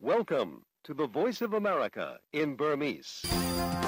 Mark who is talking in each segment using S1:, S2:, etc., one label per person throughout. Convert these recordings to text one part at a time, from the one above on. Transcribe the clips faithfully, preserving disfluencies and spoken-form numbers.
S1: Welcome to the Voice of America in Burmese.
S2: ။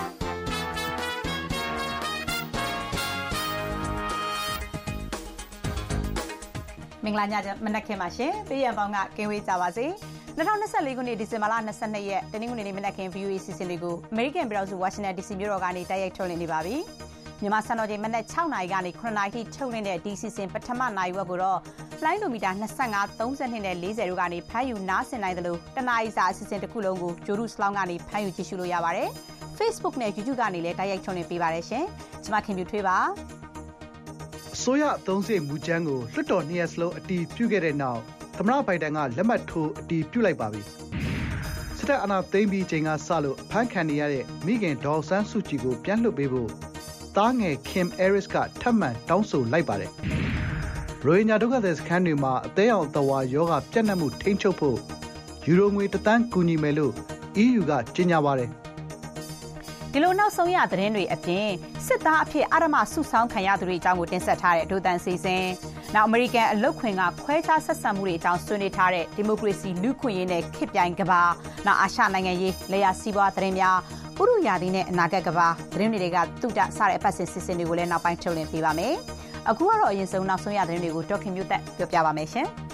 S2: မင်္ဂလာညမနက်ခင်းပါရှင်။ပေးရန်ပေါင်းကကင်းဝေးကြပါစေ။၂၀၂၄ခုနှစ်ဒီဇင်ဘာလ၂၂ရက်တနင်္ဂနွေနေ့မနက်ခင်း V O A စီစဉ်လေးကို American ပြည်ထောင်စု Washington D C မြို့တော်ကနေတိုက်ရိုက်ထုတ်လွှင့်နေပါပြီ။မြန်မာစံတော်ချိန်မနက်၆နာရီကနေခုနှစ်နာရီထိထုတ်လွှင့်တဲ့ဒီစီစဉ်ပထမနာရီဝက်ကိုတော့လိုင်းလိုမီတာ၂၅, ၃၂နဲ့၄၀တို့ကနေဖမ်းယူနားဆင်နိုင်တယ်လို့တနာရီစာအစီအစဉ်တစ်ခုလုံးကိုဂျိုရုစလောင်းကနေဖမ်းယူကြည့်ရှုလို့ရပါတယ်။ Facebook နဲ့ YouTube ကနေလည်းတိုက်ရိုက်ထုတ်လွှင့်ပေးပါတယ်ရှင်။ကျွန်မခင်ပြူထွေးပါ။
S3: အစိုးရအသုံးစရိတ်မူကြမ်းကိုလွှတ်တော်နှစ်ရပ်စလုံးအတည်ပြုခဲ့တဲ့နောက်သမ္မတဘိုင်ဒန်ကလက်မှတ်ထိုးအတည်ပြုလိုက်ပါပြီ။စစ်တပ်အာဏာသိမ်းပြီးချိန်ကစလို့အဖမ်းခံနေရတဲ့မိခင်ဒေါ်ဆန်းစုကြည်ကိုပြန်လွှတ်ပေးဖို့သားငယ် Kim Aris ကထပ်မံတောင်းဆိုလိုက်ပါတယ်။ရိုဟင်ဂျာဒုက္ခသည်စခန်းတွေမှာအသေးအောင်အသဝါရောဂါပြန့်နှံ့မှုထိန်းချုပ်ဖို့ယူရိုငွေတစ်သန်းကူညီမယ်လို့ E U ကကြေညာပါတယ်။
S2: ဒီလိုနောက်ဆုံးရသတင်းတွေအပြင်စစ်သားအဖြစ်အာရမစုဆောင်းခံရသူတွေအကြောင်းကိုတင်ဆက်ထားတဲ့ဒိုတန်စီစဉ်နောက်အမေရိကန်အလုတ်ခွင်ကခွဲခြားဆက်ဆံမှုတွေအကြောင်းဆွေးနွေးထားတဲ့ဒီမိုကရေစီလူ့ခွင့်ရေးနဲ့ခေတ်ပြိုင်ကဘာနောက်အာရှနိုင်ငံရေးလေယာစီးပွားသတင်းများဥရုယာတီနဲ့အနာဂတ်ကဘာသတင်းတွေကတုတစတဲ့အပတ်စဉ်စီစဉ်တွေကိုလည်းနောက်ပိုင်းထုတ်လွှင့်ပေးပါမယ်။အခုကတော့အရင်ဆုံးနောက်ဆုံးရသတင်းတွေကိုဒေါက်ခင်မျိုးသက်ပြောပြပါမယ်ရှင်။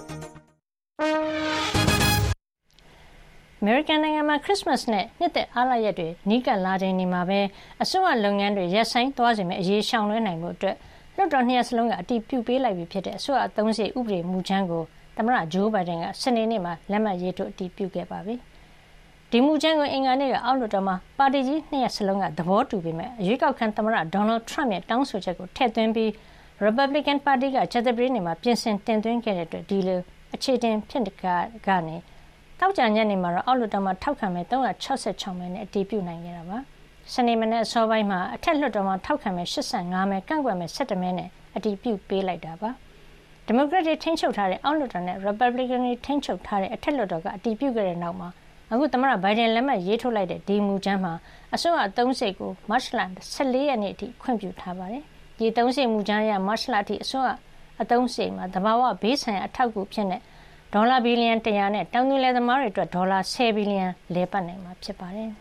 S4: အမေရိကန်နိုင်ငံမှာခရစ်စမတ်နဲ့နှစ်သက်အားလပ်ရက်တွေနီးကပ်လာချိန်ဒီမှာပဲအစိုးရလုပ်ငန်းတွေရပ်ဆိုင်းသွားစေမယ့်အရေးရှောင်လွှဲနိုင်ဖို့အတွက်လွှတ်တော်နှစ်ရပ်စလုံးကအတည်ပြုပေးလိုက်ပြီဖြစ်တဲ့အစိုးရအသုံးစရိတ်ဥပဒေမူကြမ်းကိုသမ္မတဂျိုးဘိုင်ဒန်ကစနေနေ့မှာလက်မှတ်ရေးထိုးအတည်ပြုခဲ့ပါပြီ။ဒီမူကြမ်းကိုအင်္ဂါနေ့ကအောက်လွှတ်တော်မှာပါတီကြီးနှစ်ရပ်စလုံးကသဘောတူပေမဲ့အရွေးကောက်ခံသမ္မတဒေါ်နယ်ထရမ့်ရဲ့တောင်းဆိုချက်ကိုထည့်သွင်းပြီး Republican ပါတီကကြာသပတေးနေ့မှာပြင်ဆင်တင်သွင်းခဲ့တဲ့အတွက်ဒီလိုအခြေတင်ဖြစ်ကနေတောက်ကြညနေမှာတော့အောက်လွှတ်တော်မှာထောက်ခံမဲ့၃၆၆မဲနဲ့အတည်ပြုနိုင်ခဲ့တာပါ။စနေမနေ့အစောပိုင်းမှာအထက်လွှတ်တော်မှာထောက်ခံမဲ့၈၅မဲကန့်ကွက်မဲ့၁၁မဲနဲ့အတည်ပြုပေးလိုက်တာပါ။ဒီမိုကရက်တွေထိန်းချုပ်ထားတဲ့အောက်လွှတ်တော်နဲ့ Republican တွေထိန်းချုပ်ထားတဲ့အထက်လွှတ်တော်ကအတည်ပြုခဲ့တဲ့နောက်မှာအခုသမ္မတဘိုင်ဒန်လက်မှတ်ရေးထိုးလိုက်တဲ့ဒီမူကြမ်းမှာအစိုးရအသုံးစရိတ်ကိုမတ်လ၁၄ရက်နေ့အထိခွင့်ပြုထားပါတယ်။ဒီအသုံးစရိတ်မူကြမ်းအရမတ်လအထိအစိုးရအသုံးစရိတ်မှာသဘာဝဘေးဆိုင်ရာအထောက်အကူဖြစ်တဲ့ဒေါ်လာဘီလီယံ၁၀၀နဲ့တောင်သူလယ်သမားတွေအတွက်ဒေါ်လာ၁၀ဘီလီယံလဲပတ်နိုင်မှာဖြစ်ပါတယ်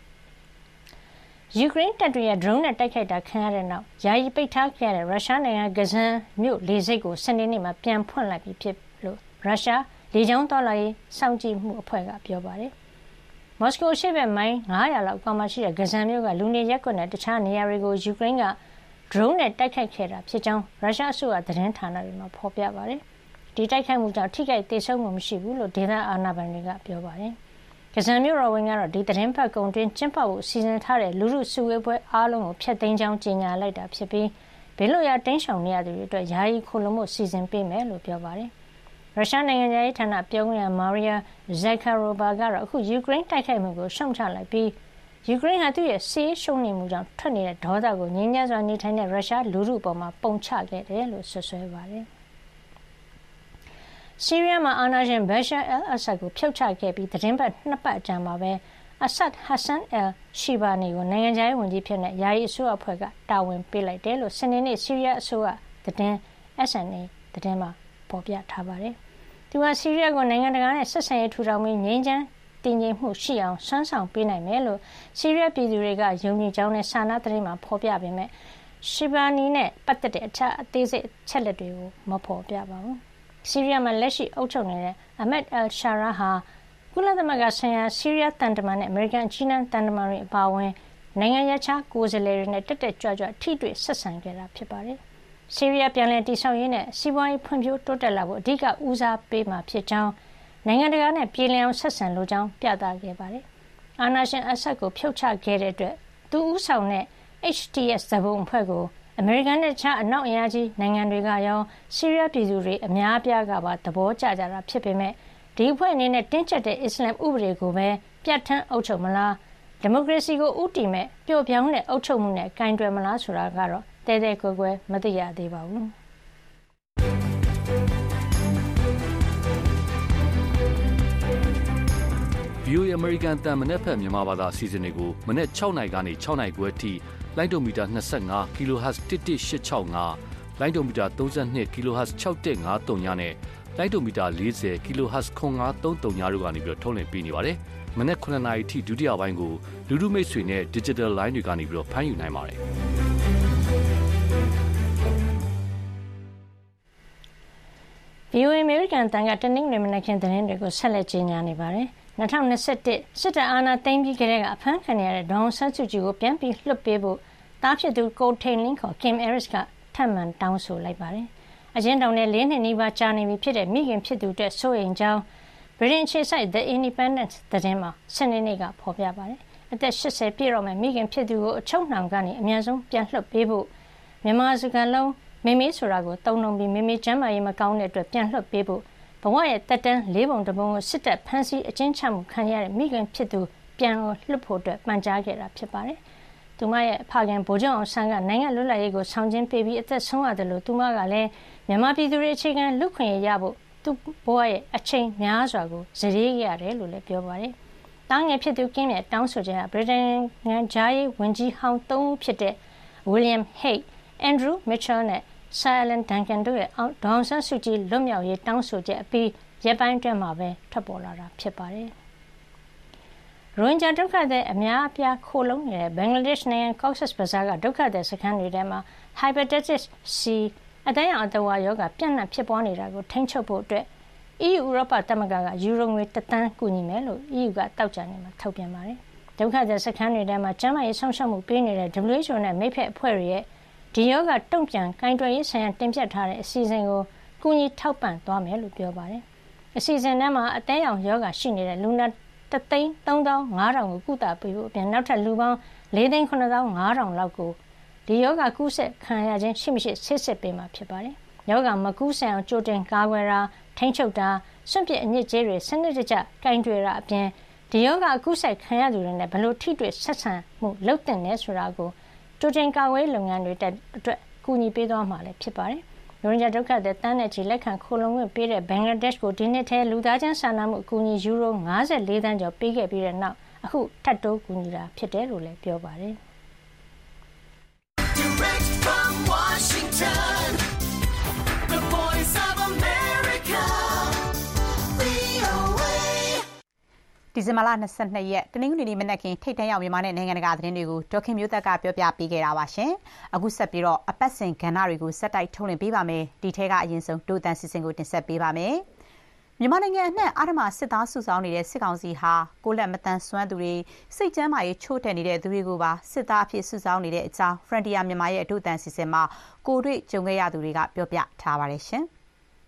S4: ။ယူကရိန်းတပ်တွေရဲ့ drone နဲ့တိုက်ခိုက်တာခံရတဲ့နောက်ယာယီပိတ်ထားခဲ့တဲ့ရုရှားနိုင်ငံကဇန်မြို့လေဆိပ်ကိုစနေနေ့မှာပြန်ဖွင့်လိုက်ပြီဖြစ်လို့ရုရှားလေကြောင်းသွားလာရေးစောင့်ကြည့်မှုအဖွဲ့ကပြောပါတယ်။မော်စကိုရှိဘက်မိုင်၅၀၀လောက်အကွာမှာရှိတဲ့ကဇန်မြို့ကလူနေရပ်ကွက်နဲ့တခြားနေရာတွေကိုယူကရိန်းက drone နဲ့တိုက်ခိုက်ခဲ့တာဖြစ်ကြောင်းရုရှားအစိုးရသတင်းဌာနတွေမှာဖော်ပြပါတယ်။ဒီတိုက်ခိုက်မှုကြောင့်ထိခိုက်ဒေဆုံးမှုမရှိဘူးလို့ဒေသအာဏာပိုင်တွေကပြောပါတယ်။ကဇန်မြို့တော်ဝန်ကတော့ဒီသတင်းပတ်ကုန်တွင်ကျင်းပဖို့စီစဉ်ထားတဲ့လူထုစုဝေးပွဲအားလုံးကိုဖျက်သိမ်းကြောင်းကြေညာလိုက်တာဖြစ်ပြီးဘေးလွတ်ရာတင်းရှောင်နေရသူတွေအတွက်ယာယီခိုလှုံမှုစီစဉ်ပေးမယ်လို့ပြောပါတယ်။ရုရှားနိုင်ငံရေးဌာနပြောခွင့်ရမာရီယာဇက်ကာရိုဘာကတော့အခုယူကရိန်းတိုက်ခိုက်မှုကိုရှုံချလိုက်ပြီးယူကရိန်းဟာသူ့ရဲ့စစ်ရေးရှုံးနိမ့်မှုကြောင့်ထွက်နေတဲ့ဒေါသကိုငြိမ်းချမ်းစွာနေထိုင်တဲ့ရုရှားလူထုအပေါ်မှာပုံချခဲ့တယ်လို့ဆွဆွဲပါတယ်။ဆီးရီးယားမှာအာဏာရှင်ဘရှာအယ်အဆတ်ကိုဖျောက်ချခဲ့ပြီးသတင်းပတ်နှစ်ပတ်အကြာမှာပဲအဆတ်ဟဆန်အယ်ရှီဘာနီကိုနိုင်ငံခြားရေးဝန်ကြီးဖြစ်တဲ့ယာယီအစိုးရအဖွဲ့ကတာဝန်ပေးလိုက်တယ်လို့စနေနေ့ဆီးရီးယားအစိုးရသတင်း S N A သတင်းမှာပေါ်ပြထားပါတယ်။သူကဆီးရီးယားကိုနိုင်ငံတကာနဲ့ဆက်ဆံရေးထူထောင်ပြီးငြိမ်းချမ်းတည်ငြိမ်မှုရှိအောင်ဆွမ်းဆောင်ပေးနိုင်မယ်လို့ဆီးရီးယားပြည်သူတွေကယုံကြည်ကြောင်းနဲ့စာနာသတင်းမှာဖော်ပြပေမဲ့ရှီဘာနီနဲ့ပတ်သက်တဲ့အထက်အသေးစိတ်အချက်လက်တွေကိုမဖော်ပြပါဘူး။ဆီးရီးယားမှာလက်ရှိအုပ်ချုပ်နေတဲ့အမက်အယ်ရှာရာဟာကုလသမဂ္ဂဆိုင်ရာဆီးရီးယားတန်တမန်နဲ့အမေရိကန်အကြီးအကဲတန်တမန်တွေအပါအဝင်နိုင်ငံရေးခြားကိုယ်စားလှယ်တွေနဲ့တက်တက်ကြွကြွထိတွေ့ဆက်ဆံခဲ့တာဖြစ်ပါတယ်။ဆီးရီးယားပြန်လည်တည်ဆောက်ရေးနဲ့စီးပွားရေးဖွံ့ဖြိုးတိုးတက်လာဖို့အဓိကဦးစားပေးမှာဖြစ်ကြောင်းနိုင်ငံတကာနဲ့ပြည်လည်အောင်ဆက်ဆံလိုကြောင်းပြသခဲ့ပါတယ်။အာဏာရှင်အဆတ်ကိုဖျောက်ချခဲ့တဲ့အတွက်သူဦးဆောင်တဲ့ H T S ဇဘုံအဖွဲ့ကိုအမေရိကန်နဲ့တခြားအနောက်အင်အားကြီးနိုင်ငံတွေကရောဆီးရီးယားပြည်သူတွေအများအပြားကပါသဘောကျကြတာဖြစ်ပေမဲ့ဒီအဖွဲ့အနေနဲ့တင်းကျပ်တဲ့အစ္စလမ်ဥပဒေကိုပဲပြဋ္ဌာန်းအုပ်ချုပ်မလားဒီမိုကရေစီကိုဥတီမဲ့ပျော့ပြောင်းတဲ့အုပ်ချုပ်မှုနဲ့ကင်တွယ်မလားဆိုတာကတော့တဲတဲကွယ်ကွယ်မသိရသေးပါဘူး
S5: ။ V O A American တန်မနေ့ဖက်မြန်မာဘာသာအစီအစဉ်တွေကိုမနေ့၆နာရီကနေ၆နာရီခွဲအထိလိုင်းဒိုမီတာ၂၅ kilohertz တစ်တစ်၈၆၅လိုင်းဒိုမီတာ၃၂ kilohertz ၆၁၅၃ညနဲ့လိုက်တိုမီတာ၄၀ kilohertz ခွန်ငါးသုံးသုံးညာတို့ကနေပြီးတော့ထုတ်လွှင့်ပေးနေပါတယ်မနက်ခုနှစ်နာရီထိဒုတိယပိုင်းကိုလူလူမိတ်ဆွေနဲ့ digital line တွေကနေပြီးတော့ဖမ်းယူနိုင်ပါတယ်
S4: ဗီအိုအေ American တန်ကတနင်္ဂနွေမနက်ခင်းသတင်းတွေကိုဆက်လက်ကြီးညာနေပါတယ်။၂၀၂၁စစ်တပ်အာဏာသိမ်းပြီးကတည်းကအဖမ်းခံရတဲ့ဒေါ်အောင်ဆန်းစုကြည်ကိုပြန်ပြီးလွှတ်ပေးဖို့တားဖြစ်သူကိုထိန်လင်းခေါ် Kim Aris ကထပ်မံတောင်းဆိုလိုက်ပါတယ်။အကျဉ်းထောင်ထဲလေးနှစ်နီးပါးကြာနေပြီဖြစ်တဲ့မိခင်ဖြစ်သူအတွက်စိုးရိမ်ကြောင်းဗြိတိန်အခြေစိုက် The Independent သတင်းမှာစနေနေ့ကဖော်ပြပါတယ်။အသက်၈၀ပြည့်တော့မဲ့မိခင်ဖြစ်သူကိုအချုပ်နှောင်ကနေအများဆုံးပြန်လွှတ်ပေးဖို့မြန်မာစကားလုံးမေမေဆိုတာကိုတုံ့နှုံပြီးမေမေကျမ်းမာရေးမကောင်းတဲ့အတွက်ပြန်လွှတ်ပေးဖို့ဘဝရဲ့တက်တန်းလေးပုံတစ်ပုံကိုစစ်တပ်ဖမ်းဆီးအကျဉ်းချမှုခံရတဲ့မိခင်ဖြစ်သူပြန်လွှတ်ဖို့အတွက်ပန်ကြားခဲ့တာဖြစ်ပါတယ်။သူမရဲ့ဖခင်ဗိုလ်ချုပ်အောင်ဆန်းကနိုင်ငံလွတ်လပ်ရေးကိုဆောင်ကျဉ်ပေးပြီးအသက်ဆုံးရတယ်လို့သူမကလည်းမြန်မာပြည်သူတွေအခြေခံလူခွင့်ရဖို့သူ့ဘဝရဲ့အချိန်များစွာကိုဇရေခဲ့ရတယ်လို့လည်းပြောပါတယ်။တားငယ်ဖြစ်သူကင်းရဲ့တောင်းဆိုချက်ကဗြိတိန်နိုင်ငံဂျာရေးဝန်ကြီးဟောင်းသုံးဦးဖြစ်တဲ့ William Hague, Andrew Mitchell နဲ့Sir Alan Duncan တို့ရဲ့ဒေါ်အောင်ဆန်းစုကြည်လွတ်မြောက်ရေးတောင်းဆိုချက်အပြီးရက်ပိုင်းအတွင်းမှာပဲထွက်ပေါ်လာတာဖြစ်ပါတယ်။ရိုဟင်ဂျာဒုက္ခသည်အများအပြားခိုလုံနေတဲ့ဘင်္ဂလားဒေ့ရှ်နိုင်ငံ Cox's Bazar ကဒုက္ခသည်စခန်းတွေထဲမှာ Hepatitis C အသက်ရောင်အသက်ဝါရောဂါပြန့်နှံ့ဖြစ်ပွားနေတာကိုထိန်းချုပ်ဖို့အတွက် အီးယူဥရောပသမဂ္ဂကယူရိုငွေတစ်သန်းကူညီမယ်လို့ အီးယူကတောက်ကြနေမှာထုတ်ပြန်ပါတယ်။ဒုက္ခသည်စခန်းတွေထဲမှာကျန်းမာရေးဆောင်ရှောက်မှုပေးနေတဲ့ W H O နဲ့မိတ်ဖက်အဖွဲ့တွေရဲ့ဒီယောဂတုံ့ပြန်ကင်တွယ်ရေးဆိုင်ရာတင်ပြထားတဲ့အစီအစဉ်ကိုကူညီထောက်ပံ့သွားမယ်လို့ပြောပါတယ်။အစီအစဉ်ထဲမှာအသေးရောင်ယောဂရှိနေတဲ့လူနာတစ်သိန်းသုံးသောင်းငါးထောင်ကိုကုသပေးဖို့အပြင်နောက်ထပ်လူပေါင်းလေးသိန်းခုနှစ်သောင်းငါးထောင်လောက်ကိုဒီယောဂကူးစက်ခံရခြင်းရှိမရှိဆေးစစ်ပေးမှာဖြစ်ပါတယ်။ယောဂမကူးစက်အောင်ကြိုတင်ကာကွယ်တာထိန်းချုပ်တာစွန့်ပစ်အညစ်အကြေးတွေစနစ်တကျကင်တွယ်တာအပြင်ဒီယောဂကူးစက်ခံရသူတွေနဲ့ဘယ်လိုထိတွေ့ဆက်ဆံမှုလုပ်တင်လဲဆိုတာကိုကြိုတင်ကာကွယ်လုပ်ငန်းတွေအတွက်ကူညီပေးသွားမှာလည်းဖြစ်ပါတယ်။ရိုဟင်ဂျာဒုက္ခသည်တန်းနဲ့ချီလက်ခံခိုလုံခွင့်ပေးတဲ့ဘင်္ဂလားဒေ့ရှ်ကိုဒီနှစ်ထဲလူသားချင်းစာနာမှုအကူအညီယူရို၅၄သန်းကျော်ပေးခဲ့ပြီးတဲ့နောက်အခုထပ်တိုးကူညီတာဖြစ်တယ်လို့လည်းပြောပါတယ်။ Direct from Washington, the Voice of America, ဗွီအိုအေ
S2: ဒီဇင်ဘာလ၂၂ရက်တနင်္ဂနွေနေ့မနက်ခင်းထိပ်တန်းရောက်မြန်မာနဲ့နိုင်ငံတကာသတင်းတွေကိုဒေါခင်မျိုးသက်ကပြောပြပေးခဲ့တာပါရှင်။အခုဆက်ပြီးတော့အပတ်စဉ်ကဏ္ဍတွေကိုစက်တိုက်ထုတ်လွှင့်ပေးပါမယ်။ဒီထဲကအရင်ဆုံးဒိုတန်စီစဉ်ကိုတင်ဆက်ပေးပါမယ်။မြန်မာနိုင်ငံအနှံ့အာဓမစစ်သားစုဆောင်နေတဲ့စစ်ကောင်စီဟာကိုလက်မတန်ဆွမ်းသူတွေစိတ်ကျမ်းမာရေးချို့တဲ့နေတဲ့သူတွေကိုပါစစ်သားအဖြစ်စုဆောင်နေတဲ့အကြောင်း Frontier မြန်မာရဲ့ဒိုတန်စီစဉ်မှာကိုတွေ့ကြုံခဲ့ရသူတွေကပြောပြထားပါတယ်ရှင်။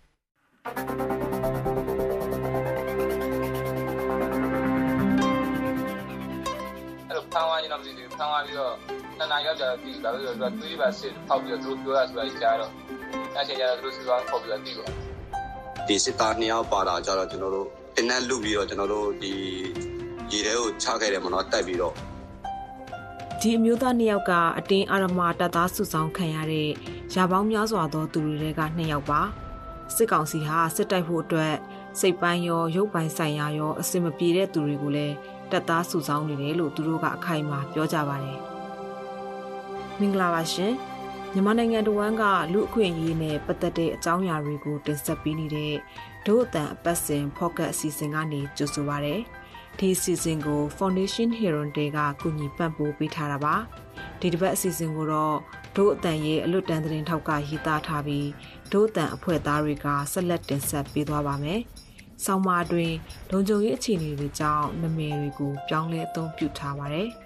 S6: ဖမ်းသွားရင်တော့မသိသေးဘူးဖမ်းသွားပြီးတော့နှစ်နာရီလောက်ကြာတော့ပြီးဒါပဲဆိုတော့သူတွေးပါစစ်ဖောက်ပြီးတော့သူတို့ပြောရဆိုတာကြားတော့အဲ့ချိန်ကျတော့သူတို့စစ်သွားဖောက်ပြီးတော့ပြီးတော့
S7: ဒီစစ်သားနှစ်ယောက်ပါတာကြတော့ကျွန်တော်တို့တင်းနဲ့လူပြီးတော့ကျွန်တော်တို့ဒီရေထဲကိုချခဲ့တယ်မနော်တက်ပြီးတော့
S8: ဒီအမျိုးသားနှစ်ယောက်ကအတင်းအာရမတပ်သားစုဆောင်ခံရတဲ့ရာပေါင်းများစွာသောသူတွေကနှစ်ယောက်ပါစစ်ကောင်စီဟာစစ်တိုက်ဖို့အတွက်စိတ်ပိုင်းရောရုပ်ပိုင်းဆိုင်ရာရောအစင်မပြေတဲ့သူတွေကိုလည်းတပ်သားစုဆောင်နေတယ်လို့သူတို့ကအခိုင်အမာပြောကြပါတယ်မင်္ဂလာပါရှင်မြန်မာနိုင်ငံတဝန်းကလူအခွင့်အရေးနဲ့ပတ်သက်တဲ့အကြောင်းအရာတွေကိုတင်ဆက်ပေးနေတဲ့ဒို့အတန်အပတ်စဉ် Pocket အစီအစဉ်ကနေကြိုဆိုပါရစေဒီအစီအစဉ်ကို Foundation Hero Day ကကူညီပံ့ပိုးပေးထားတာပါဒီတစ်ပတ်အစီအစဉ်ကိုတော့ဒို့အတန်ရဲ့အလွတ်တန်းသတင်းထောက်ကရေးသားထားပြီးဒို့အတန်အဖွဲ့သားတွေကဆက်လက်တင်ဆက်ပေးသွားပါမယ်ဆောင်းပါးတွင်လုံခြုံရေးအခြေအနေတွေကြောင့်နာမည်တွေကိုပြောင်းလဲအသုံးပြုထားပါတယ်။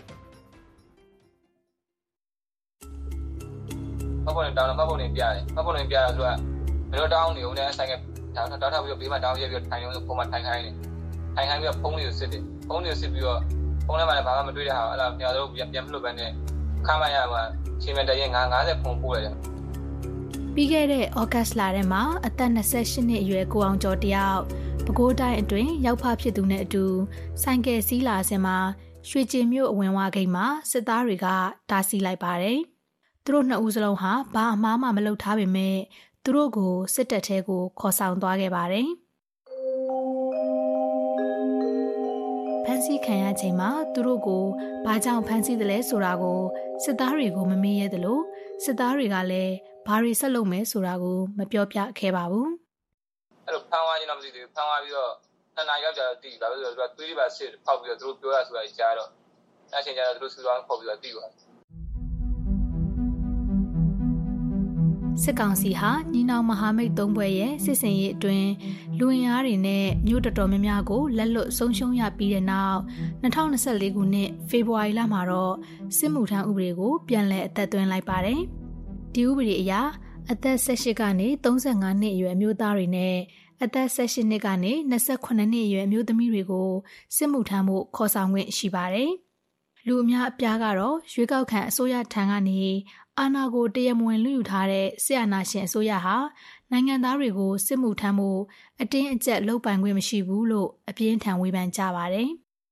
S6: မှတ်ပုံတောင်းတော့မှတ်ပုံနေပြရတယ်။မှတ်ပုံနေပြရဆိုတော့ဘယ်လိုတောင်းနေုံနဲ့ဆိုင်ကတောင်းတောင်းထားပြီးတော့ဘေးမှာတောင်းရက်ပြီးတော့ထိုင်ရုံးဆိုပုံမှန်ထိုင်ခိုင်းနေ။ထိုင်ခိုင်းပြီးတော့ဖုန်းလေးကိုစစ်တယ်။ဖုန်းလေးကိုစစ်ပြီးတော့ဖုန်းထဲမှာလည်းဘာမှမတွေ့တဲ့ဟာအဲ့ဒါညတော့ပြန်ပြန်မလို့ပဲနဲ့ခါမှရမှာချိန်မတည်းငါး50ဖုန်းပို့ရတယ်။
S9: ပြီးခဲ့တဲ့ဩဂတ်လထဲမှာအသက်၂၈နှစ်အရွယ်ကိုအောင်ကျော်တယောက်ပဲခူးတိုင်းအတွင်းရောက်ဖဖြစ်သူနဲ့အတူဆိုင်ကယ်စီးလာစဉ်မှာရွှေကျင်မြို့အဝင်ဝဂိတ်မှာစစ်သားတွေကတားဆီးလိုက်ပါတယ်။သူတို့နှစ်ဦးစလုံးဟာဘာအမှားမှမလုပ်ထားပေမဲ့သူတို့ကိုစစ်တပ်ထဲကိုခေါ်ဆောင်သွားခဲ့ပါတယ်။ဖမ်းဆီးခံရချိန်မှာသူတို့ကိုဘာကြောင့်ဖမ်းဆီးသလဲဆိုတာကိုစစ်သားတွေကိုမမေးရသလိုစစ်သားတွေကလည်းဘာတွေဆက်လုပ်မယ်ဆိုတာကိုမပြောပြခဲ့ပါဘူး
S6: အဲ့လိုဖမ်းသွားခြင်းတော့မသိသေးဘူးဖမ်းသွားပြီးတော့နှစ်နာရီလောက်ကြာတော့တည်ဘာလို့လဲဆိုတော့သွေးတွေပါစစ်ဖောက်ပြီးတော့သူတို့ပြောရဆိုတာကြားတော့အချင်းကြားတော့သူတို့စူသွားခေါ်ပြီးတော့တည်သွား
S9: စစ်ကောင်စီဟာညီနောင်မဟာမိတ်သုံးဘွဲ့ရဲ့စစ်စင်ရေးအတွင်းလူဝင်အားတွေနဲ့မြို့တော်တော်များများကိုလက်လွတ်ဆုံးရှုံးရပြီးတဲ့နောက်၂၀၂၄ခုနှစ်ဖေဖော်ဝါရီလမှာတော့စစ်မှုထမ်းဥပဒေကိုပြန်လည်အသက်သွင်းလိုက်ပါတယ်။ဒီဥပဒေအရအသက်၁၈ကနေ၃၅နှစ်အရွယ်အမျိုးသားတွေနဲ့အသက်၁၈နှစ်ကနေ၂၈နှစ်အရွယ်အမျိုးသမီးတွေကိုစစ်မှုထမ်းဖို့ခေါ်ဆောင်ခွင့်ရှိပါတယ်။လူအများအပြားကတော့ရွေးကောက်ခံအစိုးရထံကနေအာဏာကိုတရမဝင်လူယူထားတဲ့ဆရာနာရှင်အစိုးရဟာနိုင်ငံသားတွေကိုစစ်မှုထမ်းဖို့အတင်းအကျပ်လုပ်ပိုင်ခွင့်မရှိဘူးလို့အပြင်းထန်ဝေဖန်ကြပါတယ်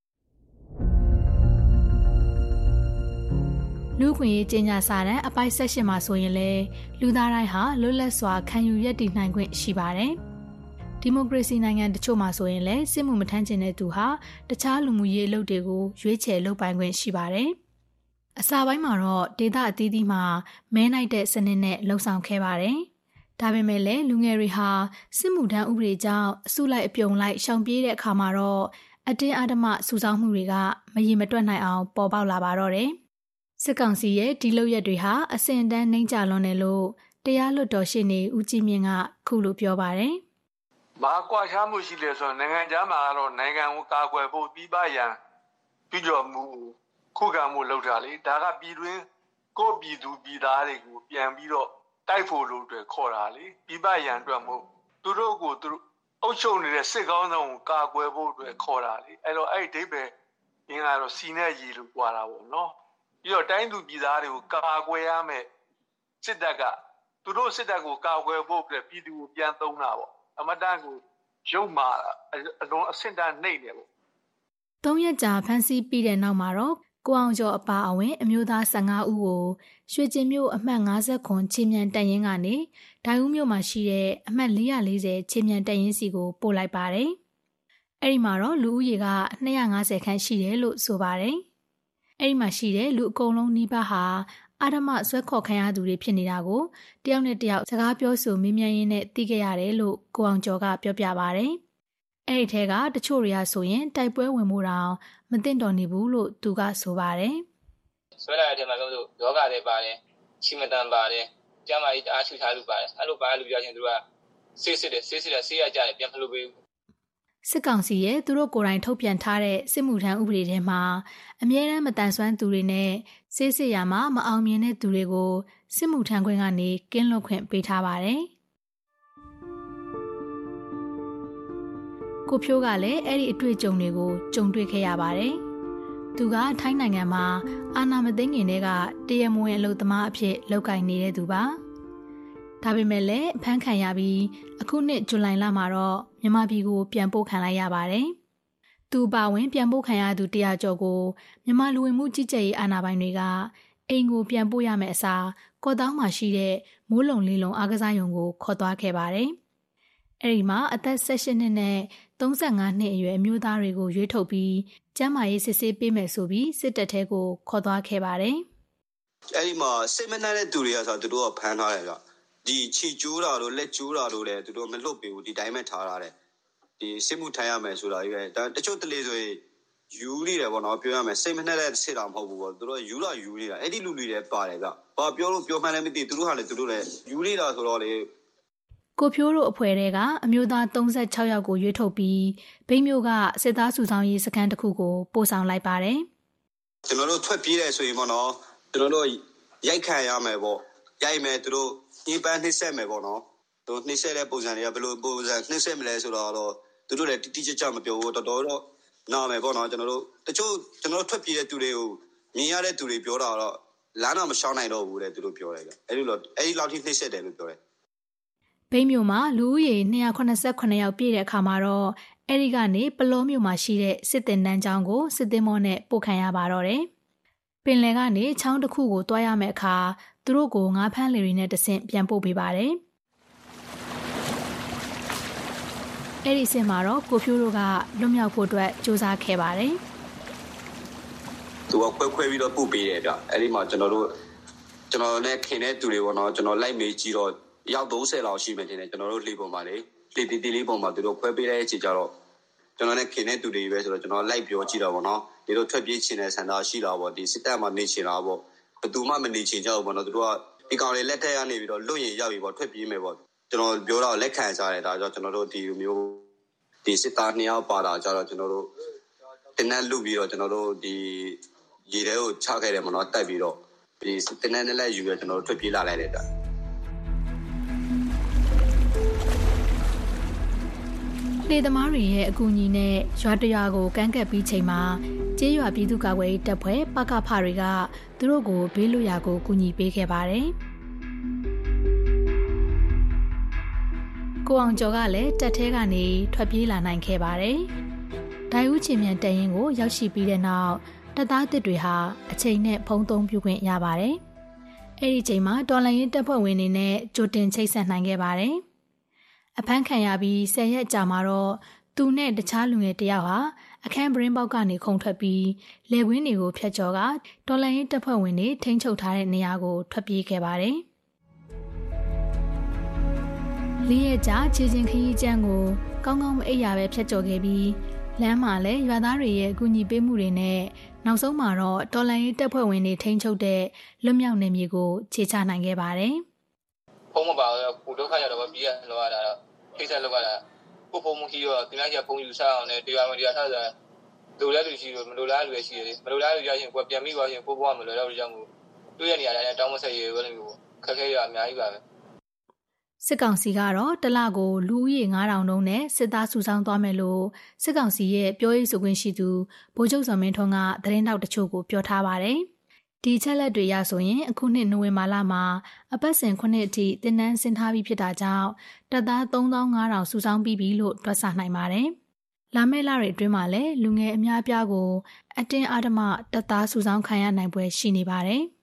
S9: ။လူခွင့်ရေးကျင်းပစာတမ်းအပိုက်၁၈မှာဆိုရင်လေလူသားတိုင်းဟာလွတ်လပ်စွာခံယူရည်တည်နိုင်ခွင့်ရှိပါတယ်။ဒီမိုကရေစီနိုင်ငံတချို့မှာဆိုရင်လည်းစစ်မှုမထမ်းချင်တဲ့သူဟာတခြားလူမှုရေးအလုပ်တွေကိုရွေးချယ်လုပ်ပိုင်ခွင့်ရှိပါတယ်။အစာပိုင်းမှာတော့ဒေသအသီးသီးမှာမဲနိုင်တဲ့စနစ်နဲ့လှုံ့ဆော်ခဲ့ပါတယ်။ဒါပေမဲ့လည်းလူငယ်တွေဟာစစ်မှုထမ်းဥပဒေကြောင့်အစုလိုက်အပြုံလိုက်ရှောင်ပြေးတဲ့အခါမှာတော့အတင်းအဓမ္မစုဆောင်းမှုတွေကမရေမတွက်နိုင်အောင်ပေါ်ပေါက်လာပါတော့တယ်။စစ်ကောင်စီရဲ့ဒီလုပ်ရက်တွေဟာအစင်တန်းနှိမ့်ချလွန်တယ်လို့တရားလွှတ်တော်ရှေ့နေဦးကြည်မြင့်ကခုလိုပြောပါတယ်
S10: ။ဘာကွာခြားမှုရှိလဲဆိုတော့နိုင်ငံခြားမှာကတော့နိုင်ငံကိုကာကွယ်ဖို့ပြီးပါရန်ပြုကြော်မှုခုခံမှုလုပ်တာလေဒါကပြည်တွင်းကိုပြည်သူပြည်သားတွေကိုပြန်ပြီးတော့တိုက်ဖို့လို့အတွက်ခေါ်တာလေပြည်ပရန်အတွက်မဟုတ်သူတို့ကိုသူတို့အုပ်ချုပ်နေတဲ့စစ်ကောင်းဆောင်ကိုကာကွယ်ဖို့အတွက်ခေါ်တာလေအဲ့တော့အဲ့ဒီဒိဗယ်ရင်းကတော့စီနဲ့ရီလို့ကြွားတာပေါ့နော်ပြီးတော့တိုင်းသူပြည်သားတွေကိုကာကွယ်ရမယ်စစ်တပ်ကသူတို့စစ်တပ်ကိုကာကွယ်ဖို့အတွက်ပြည်သူကိုပြန်သုံးတာပေါ့အမတန်ကိုရုပ်မာအလုံးအဆင့်တန်းနှိမ့်တယ်ပေါ့
S9: သုံးရက်ကြာဖမ်းဆီးပြီးတဲ့နောက်မှာတော့ကိုအောင်ကျော်အပါအဝင်အမျိုးသား၁၅ဦးကိုရွှေကျင်မြို့အမှတ်၅၀ခွန်ခြေမြန်တပ်ရင်းကနေဒိုင်ဦးမြို့မှာရှိတဲ့အမှတ်၄၄၀ခြေမြန်တပ်ရင်းစီကိုပို့လိုက်ပါတယ်။အဲ့ဒီမှာတော့လူဦးရေက၂၅၀ခန့်ရှိတယ်လို့ဆိုပါတယ်။အဲ့ဒီမှာရှိတဲ့လူအကုန်လုံးနီးပါးဟာအာဓမ္မဆွဲခေါ်ခံရသူတွေဖြစ်နေတာကိုတယောက်နဲ့တယောက်စကားပြောဆိုမေးမြန်းရင်းနဲ့သိခဲ့ရတယ်လို့ကိုအောင်ကျော်ကပြောပြပါတယ်။အဲ့ဒီထဲကတချို့တွေကဆိုရင်တိုက်ပွဲဝင်မှုတောင်မသိတော်နေဘူးလို့သူကဆိုပါတယ်
S6: ။ဆွဲလာတဲ့အထဲမှာပြောလို့ယောဂတွေပါတယ်၊ချီမတန်ပါတယ်၊ကျမ်းမာရေးအားချူထားလို့ပါတယ်။အဲ့လိုပါလို့ပြောချင်းသူကဆေးစစ်တယ်ဆေးစစ်တယ်ဆေးရကြတယ်ပြန်ဖလို့ပေးဘူး
S9: ။စစ်ကောင်စီရဲ့သူတို့ကိုယ်တိုင်ထုတ်ပြန်ထားတဲ့စစ်မှုထမ်းဥပဒေထဲမှာအမြဲတမ်းမတန်ဆွမ်းသူတွေနဲ့ဆေးစစ်ရမှာမအောင်မြင်တဲ့သူတွေကိုစစ်မှုထမ်းခွင့်ကနေကင်းလွတ်ခွင့်ပေးထားပါတယ်။ကိုဖြိုးကလည်းအဲ့ဒီအတွေ့အကြုံတွေကိုကြုံတွေ့ခဲ့ရပါတယ်။သူကထိုင်းနိုင်ငံမှာအာဏာမသိမ်းခင်တည်းကတရမဝင်အလုပ်သမားအဖြစ်လုပ်ကိုင်နေတဲ့သူပါ။ဒါပေမဲ့လည်းဖမ်းခံရပြီးအခုနှစ်ဇူလိုင်လမှာတော့မြန်မာပြည်ကိုပြန်ပို့ခံလိုက်ရပါတယ်။သူပါဝင်ပြန်ပို့ခံရသူတရာကျော်ကိုမြန်မာလူဝင်မှုကြီးကြပ်ရေးအာဏာပိုင်တွေကအိမ်ကိုပြန်ပို့ရမယ့်အစားကော့တောင်းမှာရှိတဲ့မိုးလုံလေးလုံအားကစားရုံကိုခေါ်သွားခဲ့ပါတယ်။အဲ့ဒီမှာအသက်၁၈နှစ်နဲ့၃၅နှစ်အရွယ်အမျိုးသားတွေကိုရွေးထုတ်ပြီးကျန်းမာရေးစစ်ဆေးပေးမယ်ဆိုပြီးစစ်တပ်ထဲကိုခေါ်သွားခဲ့ပါတယ်
S7: ။အဲ့ဒီမှာစိတ်မနှံ့တဲ့သူတွေကဆိုသူတို့ကဖမ်းထားတယ်ဗျ။ဒီခြေကျိုးတာတို့လက်ကျိုးတာတို့လည်းသူတို့မလွတ်ပေးဘူးဒီတိုင်းပဲထားထားတယ်။ဒီစစ်မှုထမ်းရမယ်ဆိုတာကြီးပဲဒါတချို့တလေဆိုရင်ယူနေတယ်ပေါ့နော်ပြောရမယ်စိတ်မနှံ့တဲ့စစ်တာမဟုတ်ဘူးပေါ့သူတို့ယူလာယူနေတာအဲ့ဒီလူတွေလည်းပါတယ်ဗျ။ဘာပြောလို့ပြောမှန်းလည်းမသိသူတို့ဟာလည်းသူတို့လည်းယူနေတာဆိုတော့လေ
S9: ကိုဖြိုးတို့အဖွဲ့တွေကအမျိုးသား၃၆ယောက်ကိုရွေးထုတ်ပြီးဘိန်းမျိုးကစစ်သားစုဆောင်ရေးစခန်းတစ်ခုကိုပို့ဆောင်လိုက်ပါတယ်
S7: ။ကျွန်တော်တို့ထွက်ပြေးတယ်ဆိုရင်ပေါ့နော်ကျွန်တော်တို့ရိုက်ခံရမယ်ပေါ့ရိုက်မယ်သူတို့ညှိပန်းနှိမ့်ဆက်မယ်ပေါ့နော်သူနှိမ့်ဆက်တဲ့ပုံစံတွေကဘယ်လိုပုံစံနှိမ့်ဆက်မလဲဆိုတော့သူတို့လည်းတိတိကျကျမပြောဘူးတော်တော်တော့နားမယ်ပေါ့နော်ကျွန်တော်တို့တချို့ကျွန်တော်တို့ထွက်ပြေးတဲ့သူတွေကိုမြင်ရတဲ့သူတွေပြောတာတော့လမ်းတော့မရှောင်နိုင်တော့ဘူးလေသူတို့ပြောတယ်ကအဲ့ဒီလိုအဲ့ဒီလောက်ထိနှိမ့်ဆက်တယ်လို့ပြောတယ်
S9: ဘိန်းမြို့မှာလူဦးရေ၂၇၇ယောက်ပြည့်တဲ့အခါမှာတော့အဲ့ဒီကနေပလောမြို့မှာရှိတဲ့စစ်တင်တန်းကျောင်းကိုစစ်သည်မောနဲ့ပို့ခံရပါတော့တယ်။ပင်လယ်ကနေချောင်းတစ်ခုကိုတွားရမယ့်အခါသူတို့ကိုငါးဖမ်းလေတွေနဲ့တဆင့်ပြန်ပို့ပေးပါတယ်။အဲ့ဒီစင်မှာတော့ကိုဖြိုးတို့ကလွတ်မြောက်ဖို့အတွက်စူးစမ်းခဲ့ပါတယ်
S7: ။သူကခွဲခွဲပြီးတော့ပို့ပေးတယ်ဗျ။အဲ့ဒီမှာကျွန်တော်တို့ကျွန်တော်နဲ့ခင်တဲ့သူတွေပေါ့နော်ကျွန်တော်လိုက်မေးကြည့်တော့ရောက်၃၀လောက်ရှိမယ်တင်တယ်ကျွန်တော်တို့လေပေါ်မှာလေတီတီတီလေးပုံမှာသူတို့ခွဲပေးတဲ့အချိန်ကျတော့ကျွန်တော်နဲ့ခင်တဲ့သူတွေပဲဆိုတော့ကျွန်တော်လိုက်ပြောကြည့်တာပေါ့နော်ဒီလိုထွက်ပြေးချင်တဲ့ဆန္ဒရှိတာပေါ့ဒီစစ်တပ်မှာနေချင်တာပေါ့ဘယ်သူမှမနေချင်ကြဘူးပေါ့နော်သူတို့ကဒီကောင်လေးလက်ထက်ကနေပြီးတော့လွတ်ရင်ရောက်ပြီပေါ့ထွက်ပြေးမယ်ပေါ့ကျွန်တော်ပြောတော့လက်ခံစားတယ်ဒါကြောင့်ကျွန်တော်တို့ဒီလိုမျိုးဒီစစ်သားနှစ်ယောက်ပါတာကြတော့ကျွန်တော်တို့တင်းနဲ့လူပြီးတော့ကျွန်တော်တို့ဒီရေထဲကိုချခဲ့တယ်ပေါ့နော်တက်ပြီးတော့ဒီတင်းနဲ့နဲ့လက်ယူရကျွန်တော်တို့ထွက်ပြေးလာလိုက်တဲ့တာ
S9: လေသမားတွေရဲ့အကူအညီနဲ့ရွာတရွာကိုကမ်းကပ်ပြီးချိန်မှာကျေးရွာပြည်သူ့ကာကွယ်ရေးတပ်ဖွဲ့ပကဖတွေကသူတို့ကိုဘေးလွတ်ရာကိုကူညီပေးခဲ့ပါတယ်။ကိုအောင်ကျော်ကလည်းတပ်ထဲကနေထွက်ပြေးလာနိုင်ခဲ့ပါတယ်။ဒိုင်ဦးချင်းမြန်တရင်ကိုရောက်ရှိပြီးတဲ့နောက်တပ်သားတစ်တွေဟာအချိန်နဲ့ဖုံးသုံးပြုခွင့်ရပါတယ်။အဲ့ဒီချိန်မှာတော်လှန်ရေးတပ်ဖွဲ့ဝင်တွေနဲ့ကြိုတင်ချိတ်ဆက်နိုင်ခဲ့ပါတယ်။အဖမ်းခံရပြီးဆယ်ရက်ကြာမှာတော့သူနဲ့တခြားလူငယ်တယောက်ဟာအခန်းပရင်းပေါက်ကနေခုန်ထွက်ပြီးလေကွင်းတွေကိုဖျက်ကျော်ကတော်လှန်ရေးတပ်ဖွဲ့ဝင်တွေထိန်းချုပ်ထားတဲ့နေရာကိုထွက်ပြေးခဲ့ပါတယ်။လေးရက်ကြာခြေချင်းခရီးကျန်းကိုကောင်းကောင်းမအိပ်ရပဲဖျက်ကျော်ခဲ့ပြီးလမ်းမှာလည်းရွာသားတွေရဲ့အကူအညီပေးမှုတွေနဲ့နောက်ဆုံးမှာတော့တော်လှန်ရေးတပ်ဖွဲ့ဝင်တွေထိန်းချုပ်တဲ့လွတ်မြောက်နေမြေကိုခြေချနိုင်ခဲ့ပါတယ်။
S6: ဖုံးမပါတော့ကိုဒုက္ခရတော့ပြီးရလောရတာတော့ဖိဆက်လောက်ရတာကိုဖုံးမခီရောဒီများကြီးဖုံးယူစားအောင်နဲ့တရားမတရားထားစားလူလဲလူရှိလို့မလိုလားလူလည်းရှိတယ်မလိုလားလူရရင်ကိုပြန်ပြီးသွားရင်ပို့ပေါ်မလို့တော့ကြောင့်ကိုတွေ့ရနေရတဲ့တောင်းမဆက်ရေဘယ်လိုမျိုးခက်ခဲရအများကြီးပါပဲ
S9: စစ်ကောင်စီကတော့တလကိုလူဦးရေငါးထောင်နှုန်းနဲ့စစ်သားစုဆောင်းသွားမယ်လို့စစ်ကောင်စီရဲ့ပြောရေးဆိုခွင့်ရှိသူဗိုလ်ချုပ်စော်မင်းထွန်းကသတင်းတောက်တချို့ကိုပြောထားပါတယ်ဒီချက်လက်တွေရဆိုရင်အခုနှစ်နိုဝင်ဘာလမှာအပတ်စဉ်ခုနှစ်အထိတင်နန်းဆင်းထားပြီးဖြစ်တာကြောင့်တပ်သားသုံးသောင်းငါးထောင်စုဆောင်းပြီးပြီလို့တွက်ဆနိုင်ပါတယ်။လာမယ့်လတွေအတွင်းမှာလည်းလူငယ်အများအပြားကိုအတင်းအဓမ္မတပ်သားစုဆောင်းခံရနိုင်ပွဲရှိနေပါတယ်။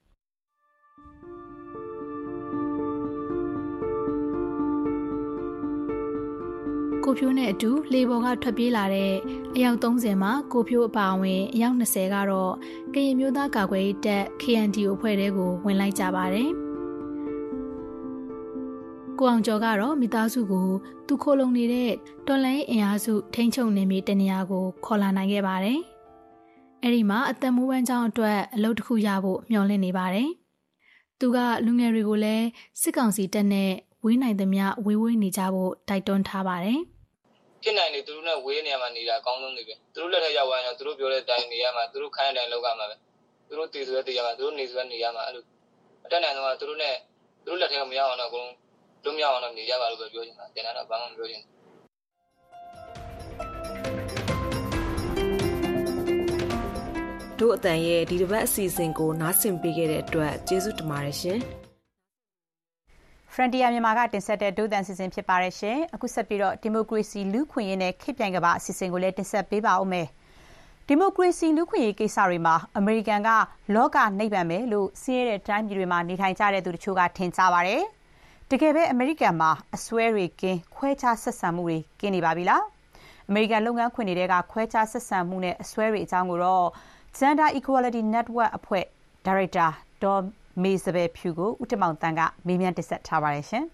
S9: ကိုဖြိုးနဲ့အတူလေပေါ်ကထွက်ပြေးလာတဲ့အယောက်သုံးဆယ်မှာကိုဖြိုးအပါအဝင်အယောက်နှစ်ဆယ်ကတော့ကရင်မျိုးသားကာကွယ်ရေးတပ် K N D အဖွဲ့တဲကိုဝင်လိုက်ကြပါတယ်။ကိုအောင်ကျော်ကတော့မိသားစုကိုသူခိုလုံနေတဲ့တော်လိုင်းအင်အားစုထိန်းချုပ်နေမိတနေရာကိုခေါ်လာနိုင်ခဲ့ပါတယ်။အဲဒီမှာအသက်မွေးဝမ်းကြောင်းအတွက်အလုပ်တစ်ခုရဖို့မျှော်လင့်နေပါတယ်။သူကလူငယ်တွေကိုလည်းစစ်ကောင်စီတပ်နဲ့ဝေးနိုင်သမျှဝေးဝေးနေကြဖို့တိုက်တွန်းထားပါတယ်။
S6: ဖြစ်နိုင်တယ်သူတို့နဲ့ဝေးနေရမှာနေတာအကောင်းဆုံးနေပဲသူတို့လက်ထက်ရောက်သွားရင်တော့သူတို့ပြောတဲ့အတိုင်းနေရမှာသူတို့ခိုင်းတဲ့အတိုင်းလုပ်ရမှာပဲသူတို့တည်ဆိုတဲ့တည်ရမှာသူတို့နေဆိုတဲ့နေရမှာအဲ့လိုအတက်နိုင်တော့သူတို့နဲ့သူတို့လက်ထက်ကမရအောင်တော့အကုန်လုံးတို့မရအောင်တော့နေကြပါလို့ပဲပြောချင်တာတင်တာတော့ဘာမှမပြောချင်
S8: တို့အတန်ရဲ့ဒီတစ်ပတ်အစီအစဉ်ကိုနားဆင်ပေးခဲ့တဲ့အတွက်ကျေးဇူးတင်ပါတယ်ရှင်။
S2: Frontier မြန်မာကတင်ဆက်တဲ့ဒုသန်စီစဉ်ဖြစ်ပါတယ်ရှင်။အခုဆက်ပြီးတော့ဒီမိုကရေစီလူ့ခွင့်ရေးနဲ့ခေတ်ပြိုင်ကမ္ဘာအစီအစဉ်ကိုလည်းတင်ဆက်ပေးပါဦးမယ်။ဒီမိုကရေစီလူ့ခွင့်ရေးကိစ္စတွေမှာအမေရိကန်ကလောကနိဗ္ဗာန်ပဲလို့စီးရဲတဲ့တိုင်းပြည်တွေမှာနေထိုင်ကြတဲ့သူတချို့ကထင်ကြပါတယ်။တကယ်ပဲအမေရိကန်မှာအစွဲတွေကင်းခွဲခြားဆက်ဆံမှုတွေကင်းနေပါပြီလား။အမေရိကန်လုပ်ငန်းခွင်တွေကခွဲခြားဆက်ဆံမှုနဲ့အစွဲတွေအကြောင်းကိုတော့ Gender Equality Network အဖွဲ့ဒါရိုက်တာဒေါ်မေစပယ်ဖြူကိုဦးတမောင်တန်းကမေးမြန်းတင်ဆက်ထားပါတယ်ရှင်။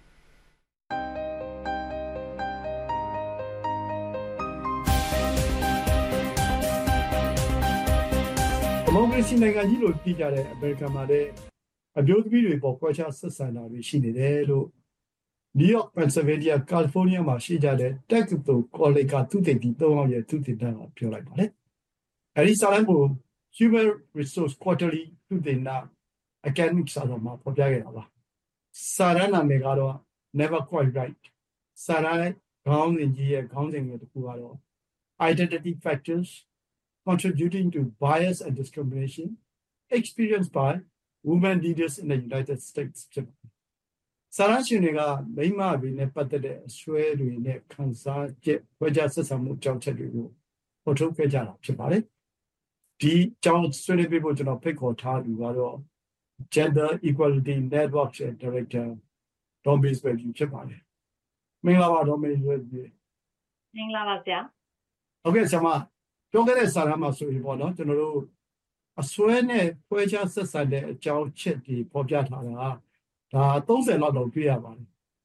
S11: ဒီမိုကရေစီနိုင်ငံကြီးလို့သိကြတဲ့အမေရိကန်မှာလည်းအမျိုးသမီးတွေပေါ်ကွဲခြားဆက်ဆံတာတွေရှိနေတယ်လို့ New York, Pennsylvania, California မှာရှိကြတဲ့တက္ကသိုလ်ကောလိပ်ကသုတေသီသုံးယောက်ရဲ့သုတေသနကပြောလိုက်ပါတယ်။အဲဒီစာတမ်းကို Human Resource Quarterly သုတေသနacademic စာတော့မှာဖော်ပြခဲ့တာပါစာရန်နာမည်ကတော့ never quite right စာရန်ခေါင်းစဉ်ကြီးရဲ့ခေါင်းစဉ်ငယ်တစ်ခုကတော့ identity factors contributing to bias and discrimination experienced by women leaders in the United States ဖြစ်ပါတယ်စာရန်ရှင်တွေကမိန်းမတွေနဲ့ပတ်သက်တဲ့အစွဲတွေနဲ့ခံစားချက်ဝေကြဆက်ဆံမှုအကြောင်းချက်တွေကိုဖော်ထုတ်ခဲ့ကြတာဖြစ်ပါတယ်ဒီအကြောင်းဆွေးနွေးပေးဖို့ကျွန်တော်ဖိတ်ခေါ်ထားသူကတော့ Gender Equality Network ရဲ့ Director ဒေါ်မေစပယ်ဖြူဖြစ်ပါတယ်။မင်္ဂလာပါဒေါ်မေစပယ်ဖြူ။
S12: မင်္ဂလာပါဗျာ
S11: ။ဟုတ်ကဲ့ဆရာမပြောခဲ့တဲ့စာတမ်းမှာဆိုရင်ပေါ့နော်ကျွန်တော်တို့အစွဲနဲ့ဖွဲခြားဆက်ဆံတဲ့အကြောင်းချက်တွေဖော်ပြထားတာဒါသုံးဆယ်လောက်တော့တွေ့ရပါတယ်။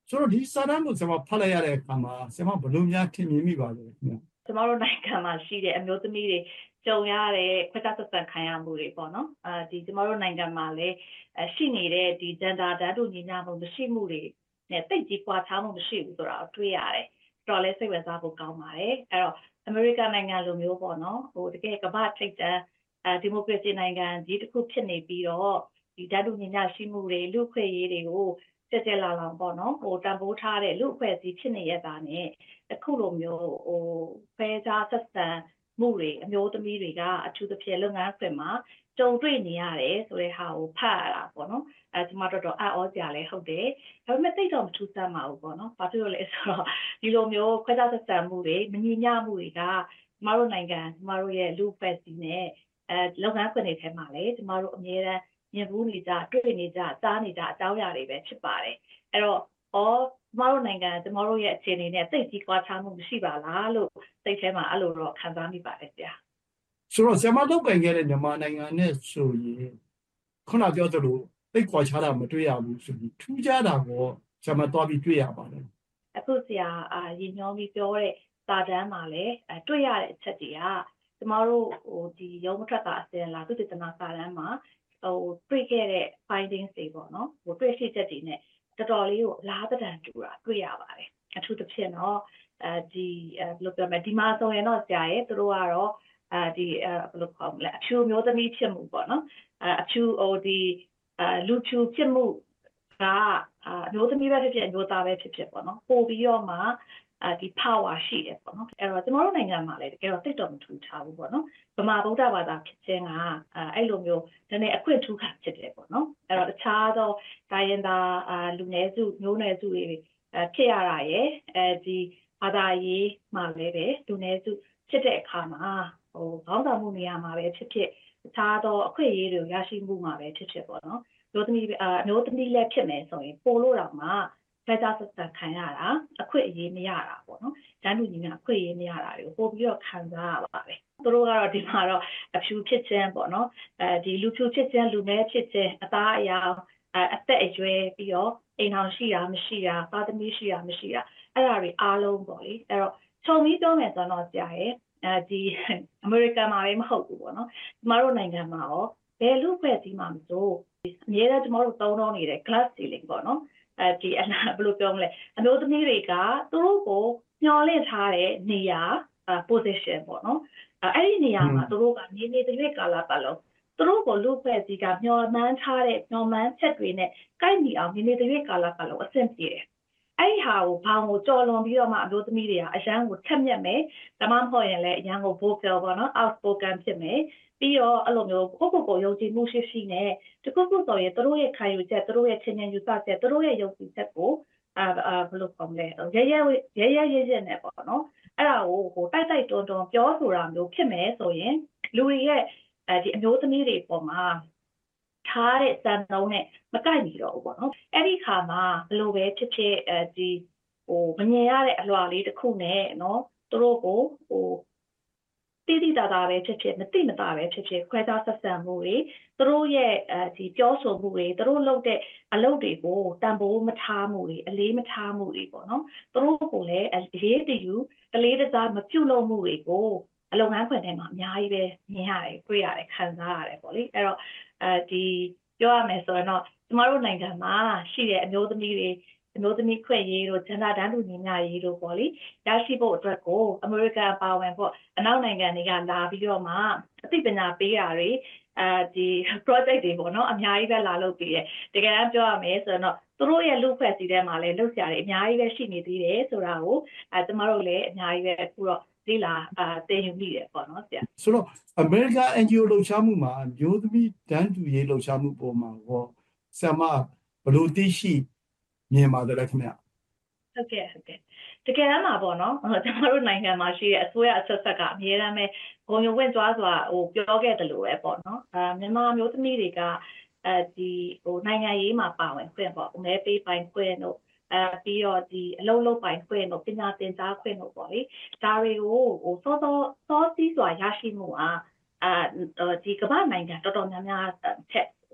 S11: ဆိုတော့ဒီစာတမ်းကိုဆရာမဖတ်လိုက်ရတဲ့အခါမှာဆရာမဘယ်လိုများထင်မြင်မိပါလဲခင်ဗျ
S12: ကျမတို့နိုင်ငံမှာရှိတဲ့အမျိုးသမီးတွေကြုံရတဲ့ခွဲခြားဆက်ဆံခံရမှုတွေပေါ့နော်အာဒီကျမတို့နိုင်ငံမှာလည်းရှိနေတဲ့ဒီ gender ဓာတ်တူညီမျှမှုမရှိမှုတွေနဲ့တိတ်ကြီးကွာခြားမှုမရှိဘူးဆိုတာကိုတွေ့ရတယ်တော်လည်းစိတ်ဝင်စားဖို့ကောင်းပါတယ်အဲ့တော့အမေရိကန်နိုင်ငံလိုမျိုးပေါ့နော်ဟိုတကယ်ကမ္ဘာထိပ်တန်းအဲဒီမိုကရေစီနိုင်ငံကြီးတစ်ခုဖြစ်နေပြီးတော့ဒီဓာတ်တူညီမျှရှိမှုတွေလူ့ခွင့်ရေးတွေကိုကြက်ကြက်လာလောင်ပေါ့နော်ဟိုတန်ဖိုးထားတဲ့လူ့အဖွဲ့အစည်းဖြစ်နေရတာနဲ့အခုလိုမျိုးဟိုဖဲကြားဆက်ဆံမှုတွေအမျိုးသမီးတွေကအထူးသဖြင့်လုပ်ငန်းခွင်မှာကြုံတွေ့နေရတယ်ဆိုတဲ့ဟာကိုဖတ်ရတာပေါ့နော်အဲကျမတို့တော့အော်စရာလည်းဟုတ်တယ်ဒါပေမဲ့တိတ်တော့မထူးဆန်းပါဘူးပေါ့နော်ဘာဖြစ်လို့လဲဆိုတော့ဒီလိုမျိုးခွဲခြားဆက်ဆံမှုတွေမညီမျှမှုတွေကကျမတို့နိုင်ငံကျမတို့ရဲ့လူ့အဖွဲ့အစည်းနဲ့အဲလုပ်ငန်းခွင်တွေထဲမှာလည်းကျမတို့အများအားမြင်ဘူးနေကြတွေ့နေကြကြားနေကြအကြောင်းအရာတွေပဲဖြစ်ပါတယ်အဲ့တော့အော်ကျမတို့နိုင်ငံကျမတို့ရဲ့အခြေအနေနဲ့တိတ်ကြီးကွာခြားမှုမရှိပါလားလို့စိတ်ထဲမှာအဲ့လိုတော့ခံစားမိပါတယ်ဆရာ
S11: ဆိုတော့ဆရာမလုပ်ပိုင်ခဲ့တဲ့မြန်မာနိုင်ငံနဲ့ဆိုရင်ခုနပြောသလိုတိတ်ကွာခြားတာမတွေ့ရဘူးဆိုပြီးထူးခြားတာကိုဆရာမသွားပြီးတွေ့ရပါတယ်
S12: အခုဆရာအာရည်ညွှန်းပြီးပြောတဲ့စာတမ်းမှာလည်းတွေ့ရတဲ့အချက်တွေကကျမတို့ဟိုဒီရုံးမထွက်တာအစင်လာသူတနာစာတမ်းမှာဟိုတွေ့ခဲ့တဲ့ findings တွေပေါ့နော်ဟိုတွေ့ရှိချက်တွေနဲ့တော်တော်လေးကိုလားတံတူတာတွေ့ရပါတယ်အထူးသဖြင့်တော့အဲဒီဘယ်လိုပြောမလဲဒီမှာဆိုရင်တော့ဆရာရဲ့သူတို့ကတော့အဲဒီဘယ်လိုခေါ်မလဲအဖြူမျိုးသမီးဖြစ်မှုပေါ့နော်အဖြူဟိုဒီလူဖြူဖြစ်မှုကအမျိုးသမီးပဲဖြစ်ဖြစ်အမျိုးသားပဲဖြစ်ဖြစ်ပေါ့နော်ပို့ပြီးတော့မှဒီ power ရှိတယ်ပေါ့နော်အဲ့တော့ကျွန်တော်တို့နိုင်ငံမှာလည်းတကယ်တော့တိတ်တော့မထူထားဘူးပေါ့နော်ဗမာဗုဒ္ဓဘာသာဖြစ်ခြင်းကအဲ့လိုမျိုးနည်းနည်းအခွင့်ထူးခံဖြစ်တယ်ပေါ့နော်အဲ့တော့တခြားသောတိုင်းရင်းသားလူနည်းစုမျိုးနွယ်စုတွေဖြစ်ရတာရယ်အဲဒီဘာသာရေးမှာလည်းပဲလူနည်းစုဖြစ်တဲ့အခါမှာဟိုခေါင်းဆောင်မှုနေရာမှာပဲဖြစ်ဖြစ်တခြားသောအခွင့်အရေးတွေရရှိမှုမှာပဲဖြစ်ဖြစ်ပေါ့နော်မျိုးသမီးအမျိုးသမီးလည်းဖြစ်မယ်ဆိုရင်ပို့လို့တော့မှဖက်သားဆက်ဆံခံရတာအခွင့်အရေးမရတာပေါ့နော်တန်းတူညီမျှအခွင့်အရေးမရတာတွေကိုပို့ပြီးတော့ခံစားရပါတယ်သူတို့ကတော့ဒီမှာတော့အဖြူဖြစ်ခြင်းပေါ့နော်အဲဒီလူဖြူဖြစ်ခြင်းလူမဲဖြစ်ခြင်းအသားအရောင်အသက်အရွယ်ပြီးတော့အိမ်အောင်ရှိတာမရှိတာသားသမီးရှိတာမရှိတာအဲ့ဒါတွေအားလုံးပေါ့လေအဲ့တော့ခြုံပြီးပြောမယ်ဆိုတော့ကြာရဲ့အဲဒီအမေရိကန်မှာပဲမဟုတ်ဘူးပေါ့နော်ကျမတို့နိုင်ငံမှာရောဘယ်လူဖွဲ့စည်းမှာမစိုးအများအားကျမတို့သုံးတော့နေတဲ့ glass ceiling ပေါ့နော်အဲဒီအနာဘယ်လိုပြောမလဲအမျိုးသမီးတွေကသူတို့ကိုညှော်လင့်ထားတဲ့နေရာ position ပေါ့နော်အဲ့ဒီနေရာမှာသူတို့ကနေနေတရွေ့ကာလပတ်လုံးသူတို့ကိုလူဖွဲ့စည်းကမျှော်မှန်းထားတဲ့မျှော်မှန်းချက်တွေနဲ့ကိုက်ညီအောင်နေနေတရွေ့ကာလပတ်လုံးအဆင်ပြေတယ်အဲ့ဒီဟာကိုဘောင်ကိုကြော်လွန်ပြီးတော့မှအမျိုးသမီးတွေကအရန်ကိုထက်မြက်မယ်ဒါမှမဟုတ်ရင်လည်းအရန်ကို vocal ပေါ့နော် outspoken ဖြစ်မယ်ပြီးတော့အဲ့လိုမျိုးကိုကိုကိုယုံကြည်မှုရှိရှိနဲ့တခုခုဆိုရင်တို့ရဲ့ခံယူချက်တို့ရဲ့ချင်းချင်းယူဆချက်တို့ရဲ့ယုံကြည်ချက်ကိုအာဘယ်လိုခေါ်မလဲရဲရဲရဲရဲရဲရဲနဲ့ပေါ့နော်အဲ့ဒါကိုဟိုတိုက်တိုက်တွန်းတွန်းပြောဆိုတာမျိုးဖြစ်မယ်ဆိုရင်လူတွေရဲ့အဲဒီအမျိုးသမီးတွေပေါ်မှာထားတဲ့စံနှုန်းနဲ့မကိုက်ညီတော့ဘူးပေါ့နော်အဲ့ဒီခါမှာဘယ်လိုပဲဖြစ်ဖြစ်အဲဒီဟိုမမြင်ရတဲ့အလွှာလေးတစ်ခုနဲ့နော်သူတို့ကိုဟိုတိတိတသားပဲဖြစ်ဖြစ်မတိမသားပဲဖြစ်ဖြစ်ခွဲခြားဆက်ဆံမှုတွေသူတို့ရဲ့အဲဒီပြောဆိုမှုတွေသူတို့လုပ်တဲ့အလုပ်တွေကိုတန်ဖိုးမထားမှုတွေအလေးမထားမှုတွေပေါ့နော်သူတို့ကိုလည်းအရေးတယူတလေးတစားမပြုတ်လို့မှုတွေကိုအလုပ်ငန်းခွင်ထဲမှာအများကြီးပဲမြင်ရတယ်တွေ့ရတယ်ခံစားရတယ်ပေါ့လေအဲ့တော့အဲဒီပြောရမယ်ဆိုရင်တော့ကျမတို့နိုင်ငံမှာရှိတဲ့အမျိုးသမီးတွေအမျိုးသမီးခွင့်ရေးတို့ဂျန်ဒါတန်းတူညီမျှရေးတို့ပေါ့လေရရှိဖို့အတွက်ကိုအမေရိကန်ပါဝင်ပေါ့အနောက်နိုင်ငံတွေကလာပြီးတော့မှအသိပညာပေးတာတွေအဲဒီ project တွေပေါ့နော်အများကြီးပဲလာလုပ်ပြီးတယ်တကယ်တမ်းပြောရမယ်ဆိုတော့သူတို့ရဲ့လူဖွဲ့စည်းထဲမှာလည်းလုပ်ကြရတယ်အများကြီးပဲရှိနေသေးတယ်ဆိုတာကိုအဲကျမတို့လည်းအများကြီးပဲအခုတော့ဒီလာအာတင်ယူမိတယ်ပေါ့နော်ဆရာ
S11: ဆိုတော့ American အန် ဂျီ အို လှုပ်ရှားမှုမှာမျိုးသမီးတန်းတူရေးလှုပ်ရှားမှုပေါ်မှာဟောဆရာမဘယ်လိုသိရှိမြင်ပါတယ်လဲခင်ဗျ
S12: ဟုတ်ကဲ့ဟုတ်ကဲ့တကယ်တမ်းမှာပေါ့နော်ကျွန်တော်တို့နိုင်ငံမှာရှိတဲ့အစိုးရအဆက်ဆက်ကအများအားပဲဂုဏ်ယူဝင့်ကြွားစွာဟိုပြောခဲ့တယ်လို့ပဲပေါ့နော်အဲမြန်မာမျိုးသမီးတွေကအဲဒီဟိုနိုင်ငံရေးမှာပါဝင်ခွင့်ပေါ့မဲပေးပိုင်ခွင့်တို့အဲပြီးတော့ဒီအလုံးလုံးပိုင်ခွင့်တို့ပညာသင်ကြားခွင့်တို့ပေါ့လေဒါတွေကိုဟိုစောစောစောစီးစွာရရှိမှုအားအဲဒီကမ္ဘာနိုင်ငံတော်တော်များများထက်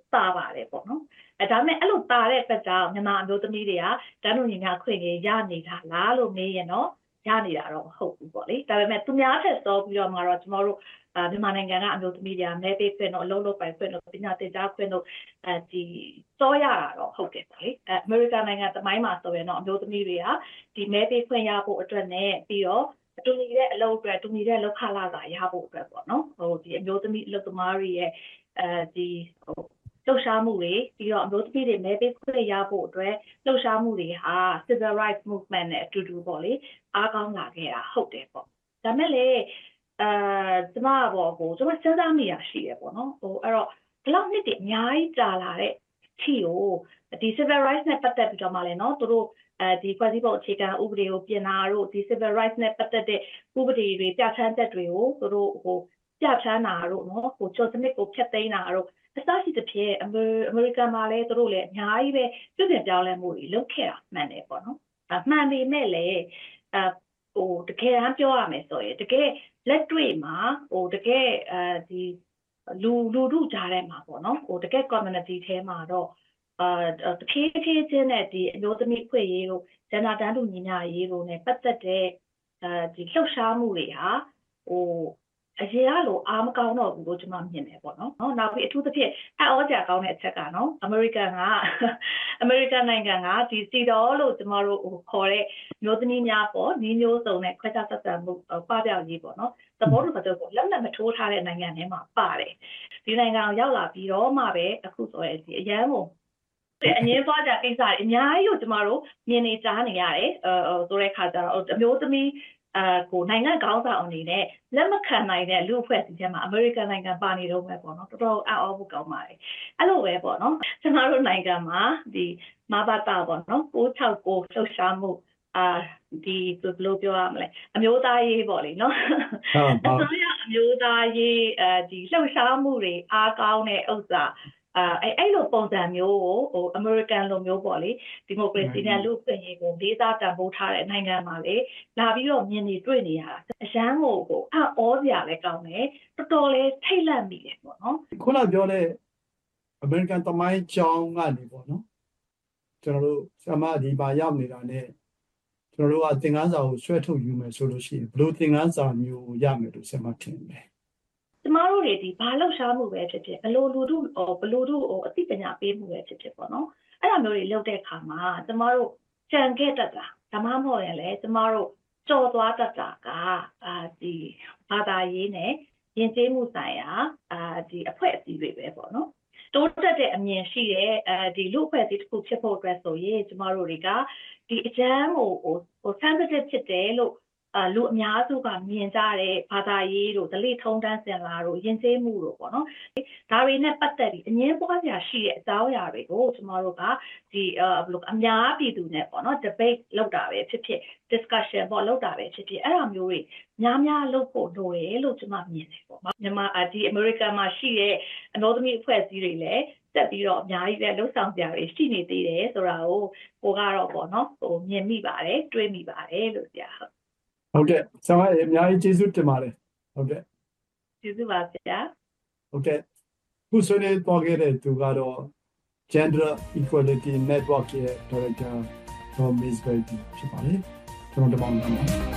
S12: တာပါတယ်ပေါ့နော်အဲဒါပေမဲ့အဲ့လိုတာတဲ့အတွက်ကြောင့်မြန်မာအမျိုးသမီးတွေကတန်းလို့ညီများခွင့်ကြီးရနေတာလားလို့မေးရင်တော့ရနေတာတော့မဟုတ်ဘူးပေါ့လေဒါပေမဲ့သူများထက်စောပြီးတော့မှတော့ကျွန်တော်တို့အာမြန်မာနိုင်ငံကအမျိုးသမီးတွေကမဲပေးခွင့်တော့အလုံးလုံးပိုင်ခွင့်တော့ပညာသင်ကြားခွင့်တော့အဲဒီစောရတာတော့ဟုတ်တယ်ပေါ့လေအဲအမေရိကန်နိုင်ငံတမိုင်းမှာဆိုရင်တော့အမျိုးသမီးတွေကဒီမဲပေးခွင့်ရဖို့အတွက်နဲ့ပြီးတော့တူညီတဲ့အလုပ်အတွက်တူညီတဲ့လောက်ခလာစာရဖို့အတွက်ပေါ့နော်ဟိုဒီအမျိုးသမီးအလုပ်သမားတွေရဲ့အဲဒီဟိုလှုပ်ရှားမှုတွေပြီးတော့အမျိုးသမီးတွေမဲပေးခွင့်ရဖို့အတွက်လှုပ်ရှားမှုတွေဟာ civil rights movement နဲ့အတူတူပေါ့လေအားကောင်းလာခဲ့တာဟုတ်တယ်ပေါ့ဒါမဲ့လေအဲကျမပေါ့ကိုကျမစဉ်းစားမိရရှိရပေါ့နော်ဟိုအဲ့တော့ဒီလောက်နှစ်တည်းအများကြီးကြာလာတဲ့ချီကိုဒီ civil rights နဲ့ပတ်သက်ပြီးတော့မှလည်းနော်သူတို့အဲဒီဖွဲ့စည်းပုံအခြေခံဥပဒေကိုပြင်တာတို့ဒီ civil rights နဲ့ပတ်သက်တဲ့ဥပဒေတွေပြဋ္ဌာန်းချက်တွေကိုသူတို့ဟိုပြဋ္ဌာန်းတာတို့နော်ဟိုကျော်စနစ်ကိုဖျက်သိမ်းတာတို့အစရှိတဲ့ဖြစ်အမေရိကန်မှာလည်းသူတို့လည်းအများကြီးပဲပြုပြင်ပြောင်းလဲမှုတွေလုပ်ခဲ့တာမှန်တယ်ပေါ့နော်အမှန်ပေမဲ့လည်းအဟိုတကယ်တမ်းပြောရမယ်ဆိုရင်တကယ်လက်တွေ့မှာဟိုတကယ်အဲဒီလူလူတို့ကြားထဲမှာပေါ့နော်ဟိုတကယ် community ထဲမှာတော့အာတဖြည်းဖြည်းချင်းနဲ့ဒီအမျိုးသမီးခွင့်ရေးတို့ဂျန်နာတန်းတူညီမျှရေးတို့ ਨੇ ပတ်သက်တဲ့အဲဒီလှုပ်ရှားမှုတွေဟာဟိုအရင်ကလိုအားမကောင်းတော့ဘူးလို့ကျွန်မမြင်တယ်ပေါ့နော်။နောက်ပြီးအထူးသဖြင့်အဩကြာကောင်းတဲ့အချက်ကနော်အမေရိကန်ကအမေရိကန်နိုင်ငံကဒီစီတော်လို့ကျွန်တော်တို့ဟိုခေါ်တဲ့မျိုးသမီးများပေါ့ညီမျိုးစုံနဲ့ခွဲခြားဆက်ဆံမှုပပျောက်ရေးပေါ့နော်။သဘောတူပတ်သက်ကိုလက်လက်မထိုးထားတဲ့နိုင်ငံတွေမှာပါတယ်။ဒီနိုင်ငံကိုရောက်လာပြီးတော့မှပဲအခုဆိုရင်ဒီအရန်ကိုအငင်းသွားကြကိစ္စတွေအများကြီးကိုကျွန်တော်တို့မြင်နေကြားနေရတယ်။အဲဆိုတဲ့ခါကျတော့အမျိုးသမီးအာကိုနိုင်ငံကောင်းဆောင်အနေနဲ့လက်မခံနိုင်တဲ့လူအဖွဲ့အစည်းထဲမှာအမေရိကန်နိုင်ငံပါနေတော့ပဲပေါ့နော်တော်တော်အံ့ဩဖို့ကောင်းပါတယ်အဲ့လိုပဲပေါ့နော်ကျွန်တော်တို့နိုင်ငံမှာဒီမဘာတာပေါ့နော်ကိုး၆ကိုလှုပ်ရှားမှုအာဒီဘယ်လိုပြောရမလဲအမျိုးသားရေးပေါ့လေနော်အစိုးရအမျိုးသားရေးအဲဒီလှုပ်ရှားမှုတွေအားကောင်းတဲ့ဥစ္စာအဲအဲ့လိုပုံစံမျိုးကိုဟိုအမေရိကန်လိုမျိုးပေါ့လေဒီမိုကရေစီနဲ့လူ့အခွင့်အရေးကိုလေးစားတန်ဖိုးထားတဲ့နိုင်ငံမှာလေလာပြီးတော့မြင်နေတွေ့နေရတာအရန်ကိုကိုအံ့ဩစရာလည်းကောင်းတယ်တော်တော်လေးထိတ်လန့်မိတယ်ပေါ့နော်
S11: ခုနပြောတဲ့အမေရိကန်သမိုင်းကြောင်းကနေပေါ့နော်ကျွန်တော်တို့ဆရာမဒီပါရောက်နေတာနဲ့ကျွန်တော်တို့ကသင်ခန်းစာကိုဆွဲထုတ်ယူမယ်ဆိုလို့ရှိရင်ဘယ်လိုသင်ခန်းစာမျိုးရမယ်လို့ဆရာမထင်တယ်
S12: ကျမတို့တွေဒီဘာလှုပ်ရှားမှုပဲဖြစ်ဖြစ်ဘလို့လူတို့ဘလို့တို့အသိပညာပေးမှုပဲဖြစ်ဖြစ်ပေါ့နော်အဲ့လိုမျိုးတွေလုပ်တဲ့အခါမှာကျမတို့ကြံခဲ့တတ်တာဒါမှမဟုတ်ရင်လည်းကျမတို့ကြော်သွားတတ်တာကအာဒီဘာသာရေးနဲ့ယဉ်ကျေးမှုဆိုင်ရာအာဒီအဖွဲ့အစည်းတွေပဲပေါ့နော်တိုးတက်တဲ့အမြင်ရှိတဲ့အဲဒီလူအဖွဲ့အစည်းတစ်ခုဖြစ်ဖို့အတွက်ဆိုရင်ကျမတို့တွေကဒီအကျမ်းကိုဟို sensitive ဖြစ်တယ်လို့အာလူအများစုကမြင်ကြတဲ့ဘာသာရေးတို့ဒလိထုံးတန်းစင်လာတို့ယဉ်ကျေးမှုတို့ပေါ့နော်ဒါတွေနဲ့ပတ်သက်ပြီးအငင်းပွားစရာရှိတဲ့အကြောင်းအရာတွေကိုကျမတို့ကဒီအဲဘယ်လိုအများပြည်သူနဲ့ပေါ့နော် debate လုပ်တာပဲဖြစ်ဖြစ် discussion ပေါ့လုပ်တာပဲဖြစ်ဖြစ်အဲ့လိုမျိုးတွေများများလုပ်ဖို့လိုတယ်လို့ကျမမြင်တယ်ပေါ့မြန်မာဒီ American မှာရှိတဲ့အမျိုးသမီးအဖွဲ့အစည်းတွေလည်းတက်ပြီးတော့အများကြီးပဲလှုပ်ဆောင်ကြရရှိနေသေးတယ်ဆိုတာကိုကိုကတော့ပေါ့နော်ဟိုမြင်မိပါတယ်တွေးမိပါတယ်လို့ဆရာ
S11: ဟုတ်ကဲ့ဆရာမအများကြီးကျေးဇူးတင်ပါတယ်ဟုတ်ကဲ့
S12: ကျေးဇူးပါဆရာ
S11: ဟုတ်ကဲ့ခုဆွေးနွေးပေါ်ခဲ့တဲ့သူကတော့ Gender Equality Network ရဲ့ Director ဒေါ် Miss Betty ဖြစ်ပါတယ်ကျွန်တော်တမောင်းပါ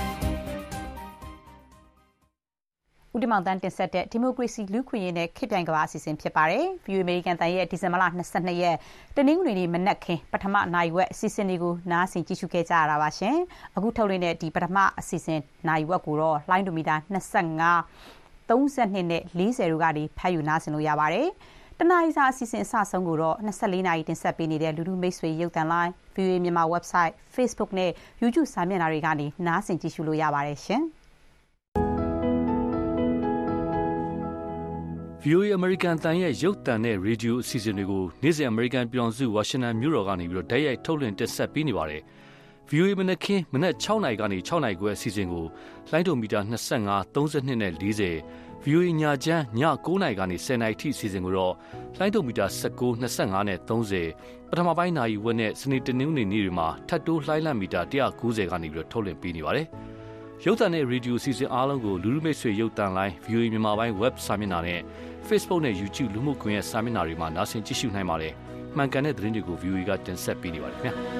S2: ဦးတင်မောင်တန်းတင်ဆက်တဲ့ဒီမိုကရေစီလူ့ခွင့်ရေးနဲ့ခေတ်ပြိုင်ကမ္ဘာအစီအစဉ်ဖြစ်ပါတယ်။ View American တန်ရဲ့ဒီဇင်ဘာလ၂၂ရက်တနင်္ဂနွေနေ့မနက်ခင်းပထမနိုင်ဝက်အစီအစဉ်တွေကိုနားဆင်ကြည့်ရှုခဲ့ကြရတာပါရှင်။အခုထုတ်လွှင့်တဲ့ဒီပထမအစီအစဉ်နိုင်ဝက်ကိုတော့လိုင်းဒိုမီတာ၂၅ ၃၂နဲ့၄၀တို့ကနေဖတ်ယူနားဆင်လို့ရပါတယ်။တနင်္လာစာအစီအစဉ်အစဆုံးကိုတော့၂၄နာရီတင်ဆက်ပေးနေတဲ့လူလူမိတ်ဆွေရုပ်သံလိုင်း View မြန်မာ website Facebook နဲ့ YouTube စာမျက်နှာတွေကနေနားဆင်ကြည့်ရှုလို့ရပါတယ်ရှင်။
S5: ဗွီအိုအေ American တန်ရဲ့ရုပ်သံနဲ့ရေဒီယိုအစီအစဉ်တွေကိုနေ့စဉ် American ပြည်ထောင်စုဝါရှင်တန်မြို့တော်ကနေပြီးတော့တိုက်ရိုက်ထုတ်လွှင့်တင်ဆက်ပေးနေပါတယ်။ ဗွီအိုအေ မနက်ခင်းမနက်၆နာရီကနေ၆နာရီခွဲအစီအစဉ်ကိုလိုင်းဒိုမီတာ၂၅ ၃၂နဲ့၄၀ ဗွီအိုအေညချမ်းည၉နာရီကနေ၁၀နာရီထိအစီအစဉ်ကိုတော့လိုင်းဒိုမီတာ၁၉ ၂၅နဲ့၃၀ပထမပိုင်းနာရီဝက်နဲ့စနေတနင်္ဂနွေနေ့တွေမှာထပ်တိုးလှိုင်းလံမီတာ၁၉၀ကနေပြီးတော့ထုတ်လွှင့်ပေးနေပါတယ်။ရုပ်သံနဲ့ရေဒီယိုအစီအစဉ်အားလုံးကိုလူလူမိတ်ဆွေရုပ်သံလိုင်း ဗီအိုအေ မြန်မာပိုင်း web စာမျက်နှာနဲ့ Facebook နဲ့ YouTube လူမှုကွန်ရက်စာမျက်နှာတွေမှာနားဆင်ကြည့်ရှုနိုင်ပါတယ်။မှန်ကန်တဲ့သတင်းတွေကို ဗီအိုအေ ကတင်ဆက်ပေးနေပါတယ်ခင်ဗျာ။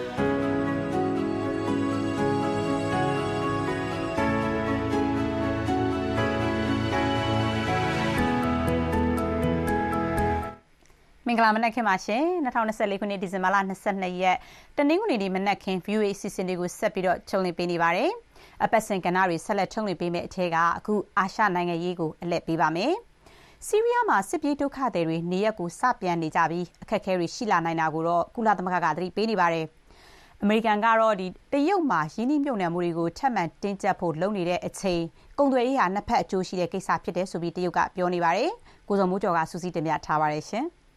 S2: မင်္ဂလာမနက်ခင်းပါရှင်၂၀၂၄ခုနှစ်ဒီဇင်ဘာလ၂၂ရက်တနင်္ဂနွေနေ့မနက်ခင်း ဗီအိုအေ အစီအစဉ်တွေကိုဆက်ပြီးတော့ထုတ်လွှင့်ပေးနေပါတယ်။အပတ်စဉ်ကဏ္ဍတွေဆက်လက်ထုတ်လွှင့်ပေးမယ့်အထက်ကအခုအာရှနိုင်ငံရေးကိုအလှည့်ပေးပါမယ်။ဆီးရီးယားမှာစစ်ပြေးဒုက္ခသည်တွေနေရက်ကိုစပြန်နေကြပြီးအခက်အခဲတွေရှိလာနိုင်တာကိုတော့ကုလသမဂ္ဂကသတိပေးနေပါတယ်။အမေရိကန်ကတော့ဒီတရုတ်မှာရင်းနှီးမြှုပ်နှံမှုတွေကိုထပ်မံတင်းကျပ်ဖို့လုပ်နေတဲ့အချိန်ကုန်သွယ်ရေးဟာနှစ်ဖက်အကျိုးရှိတဲ့ကိစ္စဖြစ်တယ်ဆိုပြီးတရုတ်ကပြောနေပါတယ်။ကိုဇော်မိုးကျော်ကစူးစီးတင်ပြထားပါတယ်ရှင်။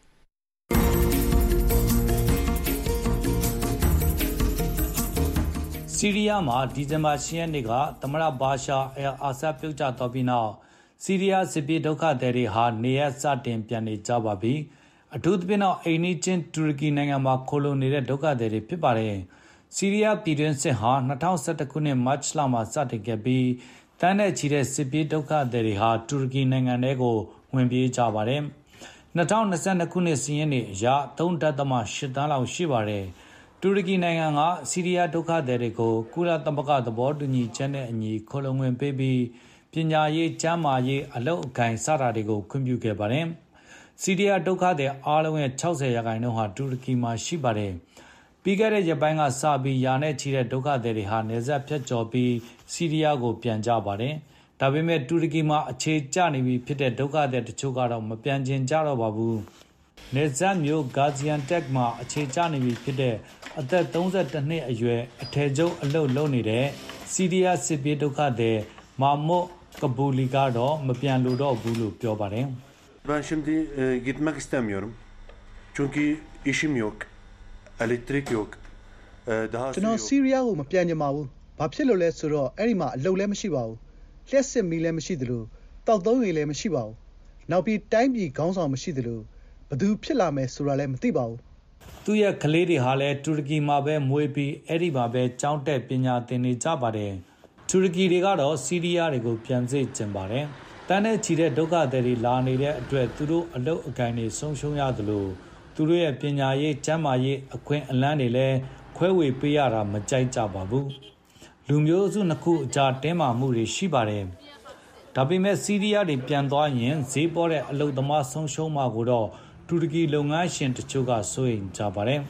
S13: ဆီးရီးယားမှာဒီဇင်ဘာ၈ရက်နေ့ကသမ္မတဘာရှာအယ်အာဆတ်ပြုတ်ကျသွားပြီးနောက်ဆီးရီးယားစစ်ပြေးဒုက္ခသည်တွေဟာနေရပ်စတင်ပြန်နေကြပါပြီ။အထူးသဖြင့်တော့အိမ်နီးချင်းတူရကီနိုင်ငံမှာခိုလှုံနေတဲ့ဒုက္ခသည်တွေဖြစ်ပါတယ်။ဆီးရီးယားပြည်တွင်းစစ်ဟာ၂၀၁၁ခုနှစ်မတ်လမှာစတင်ခဲ့ပြီးတန်းနဲ့ချီတဲ့စစ်ပြေးဒုက္ခသည်တွေဟာတူရကီနိုင်ငံထဲကိုဝင်ပြေးကြပါတယ်။၂၀၂၂ခုနှစ်စီးရင်နေအရ၃.၈တန်းလောက်ရှိပါတယ်။တူရကီနိုင်ငံကဆီးရီးယားဒုက္ခသည်တွေကိုကုလသမဂ္ဂသဘောတူညီချက်နဲ့အညီခိုလှုံဝင်ပေးပြီးပညာရေးကျန်းမာရေးအလုပ်အကိုင်စတာတွေကိုခွင့်ပြုခဲ့ပါတယ်။ဆီးရီးယားဒုက္ခသည်အားလုံးရဲ့၆၀ရာခိုင်နှုန်းဟာတူရကီမှာရှိပါတယ်။ပြီးခဲ့တဲ့ရက်ပိုင်းကစပြီးရာနဲ့ချီတဲ့ဒုက္ခသည်တွေဟာနယ်စပ်ဖြတ်ကျော်ပြီးဆီးရီးယားကိုပြန်ကြပါတယ်။ဒါပေမဲ့တူရကီမှာအခြေကျနေပြီဖြစ်တဲ့ဒုက္ခသည်တချို့ကတော့မပြန်ချင်ကြတော့ပါဘူး။နယ်စပ်မြို့ဂါဇီယန်တက်မှာအခြေကျနေပြီဖြစ်တဲ့အသက်၃၁နှစ်အရွယ်အထည်ချုပ်အလုပ်လုပ်နေတဲ့ဆီးရီးယားစစ်ပြေးဒုက္ခသည်မာမွတ်ကဘူလီကတော့မပြန်လိုတော့ဘူးလို့ပြောပါတယ်။
S14: Ben şimdi e, gitmek istemiyorum. Çünkü işim yok. Elektrik yok. E, daha
S3: ကျွန်တော်ဆီးရီးယားကိုမပြန်ချင်ပါဘူး။ဘာဖြစ်လို့လဲဆိုတော့အဲ့ဒီမှာအလုပ်လည်းမရှိပါဘူး။လျှက်စစ်မီးလည်းမရှိသလိုတောက်သုံးရည်လည်းမရှိပါဘူး။နောက်ပြီးတိုင်းပြည်ခေါင်းဆောင်မရှိသလိုဘယ်သူဖြစ်လာမယ်ဆိုတာလည်းမသိပါဘူး
S13: ။သူ့ရဲ့ကလေးတွေဟာလည်းတူရကီမှာပဲမွေးပြီးအဲ့ဒီမှာပဲကျောင်းတက်ပညာသင်နေကြပါတယ်။တူရကီတွေကတော့ဆီးရီးယားတွေကိုပြန်စေချင်ပါတယ်။တန်းနဲ့ချီတဲ့ဒုက္ခသည်တွေလာနေတဲ့အတွက်သူတို့အလုပ်အကိုင်တွေဆုံးရှုံးရသလိုသူတို့ရဲ့ပညာရေးကျန်းမာရေးအခွင့်အလမ်းတွေလည်းခွဲဝေပေးရတာမကြိုက်ကြပါဘူး။လူမျိုးစုနှစ်ခုအကြားတင်းမာမှုတွေရှိပါတယ်။ဒါပေမဲ့ဆီးရီးယားတွေပြန်သွားရင်ဈေးပေါ်တဲ့အလုပ်သမားဆုံးရှုံးမှာကိုတော့တူရကီလုပ်ငန်းရှင်တချို့ကစိုးရိမ်ကြပါတယ်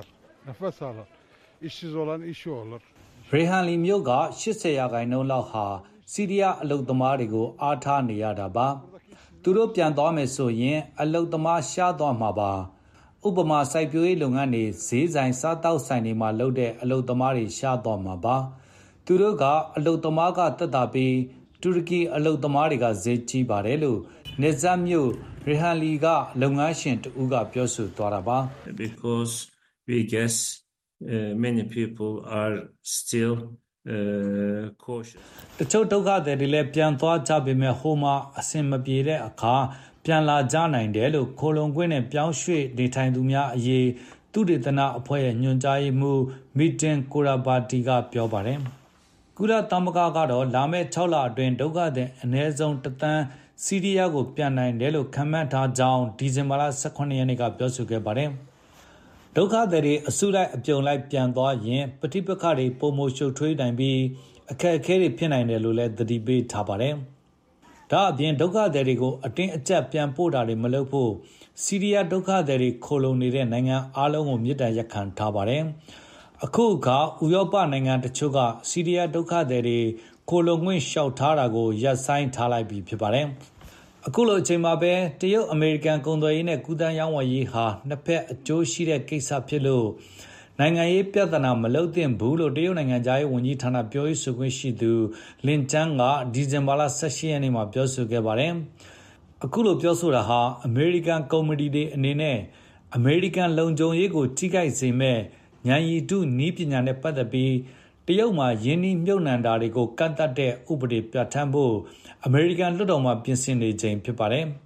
S13: ။ရေဟန်လီမြို့က၈၀ရာခိုင်နှုန်းလောက်ဟာဆီးရီးယားအလုပ်သမားတွေကိုအားထားနေရတာပါ။သူတို့ပြန်သွားမယ်ဆိုရင်အလုပ်သမားရှားသွားမှာပါ။ဥပမာစိုက်ပျိုးရေးလုပ်ငန်းတွေဈေးဆိုင်စားတောက်ဆိုင်တွေမှာလုပ်တဲ့အလုပ်သမားတွေရှားသွားမှာပါ။သူတို့ကအလုပ်သမားကတက်တာပြီးတူရကီအလုပ်သမားတွေကဈေးကြီးပါတယ်လို့နေဇတ်မြို့ရေဟန်လီကလုပ်ငန်းရှင်တဦးကပြောဆိုသွားတာပါ
S15: because we guess uh, many people are still uh, cautious
S13: တချို့ဒုက္ခသည်တွေလည်းပြန်သွားကြပေမဲ့ဟိုမှာအဆင်မပြေတဲ့အခါပြန်လာကြနိုင်တယ်လို့ခိုလုံခွင့်နဲ့ပြောင်းရွှေ့နေထိုင်သူများအရေးသုတေသနအဖွဲ့ရဲ့ညွှန်ကြားရေးမှူးမီတင်ကိုရာဘာတီကပြောပါတယ်ကုလသမဂ္ဂကတော့လာမယ့်၆လအတွင်းဒုက္ခသည်အနည်းဆုံးတစ်သန်းဆီးရီးယားကိုပြန်နိုင်တယ်လို့ခန့်မှန်းထားကြောင်းဒီဇင်ဘာလ၁၇ရက်နေ့ကပြောဆိုခဲ့ပါတယ်။ဒုက္ခသည်တွေအစုလိုက်အပြုံလိုက်ပြန်သွားရင်ပဋိပက္ခတွေပုံမရှုပ်ထွေးနိုင်ပြီးအခက်အခဲတွေဖြစ်နိုင်တယ်လို့လည်းသတိပေးထားပါတယ်။ဒါအပြင်ဒုက္ခသည်တွေကိုအတင်းအကျပ်ပြန်ပို့တာတွေမလုပ်ဖို့ဆီးရီးယားဒုက္ခသည်တွေခိုလုံနေတဲ့နိုင်ငံအားလုံးကိုမြစ်တာရက်ခံထားပါတယ်။အခုအခါဥရောပနိုင်ငံတချို့ကဆီးရီးယားဒုက္ခသည်တွေခိုလုံခွင့်လျှောက်ထားတာကိုရပ်ဆိုင်းထားလိုက်ပြီဖြစ်ပါတယ်။အခုလိုအချိန်မှာပဲတရုတ်အမေရိကန်ကုန်သွယ်ရေးနဲ့ကုသရေးရောင်းဝယ်ရေးဟာနှစ်ဖက်အကျိုးရှိတဲ့ကိစ္စဖြစ်လို့နိုင်ငံရေးပြဿနာမလုပ်သင့်ဘူးလို့တရုတ်နိုင်ငံသားရေးဝန်ကြီးဌာနပြောရေးဆိုခွင့်ရှိသူလင်ကျန်းကဒီဇင်ဘာလ၁၈ရက်နေ့မှာပြောဆိုခဲ့ပါတယ်။အခုလိုပြောဆိုတာဟာအမေရိကန်ကုမ္ပဏီတွေအနေနဲ့အမေရိကန်လုံခြုံရေးကိုထိခိုက်စေမဲ့ဉာဏ်ရည်တုနည်းပညာနဲ့ပတ်သက်ပြီးတရုတ်မှာယင်းနှိမြုပ်နှံတာတွေကိုကန့်သတ်တဲ့ဥပဒေပြဋ္ဌာန်းဖို့အမေရိကန်လွှတ်တော်မှာပြင်ဆင်နေချိန်ဖြစ်ပါတယ်။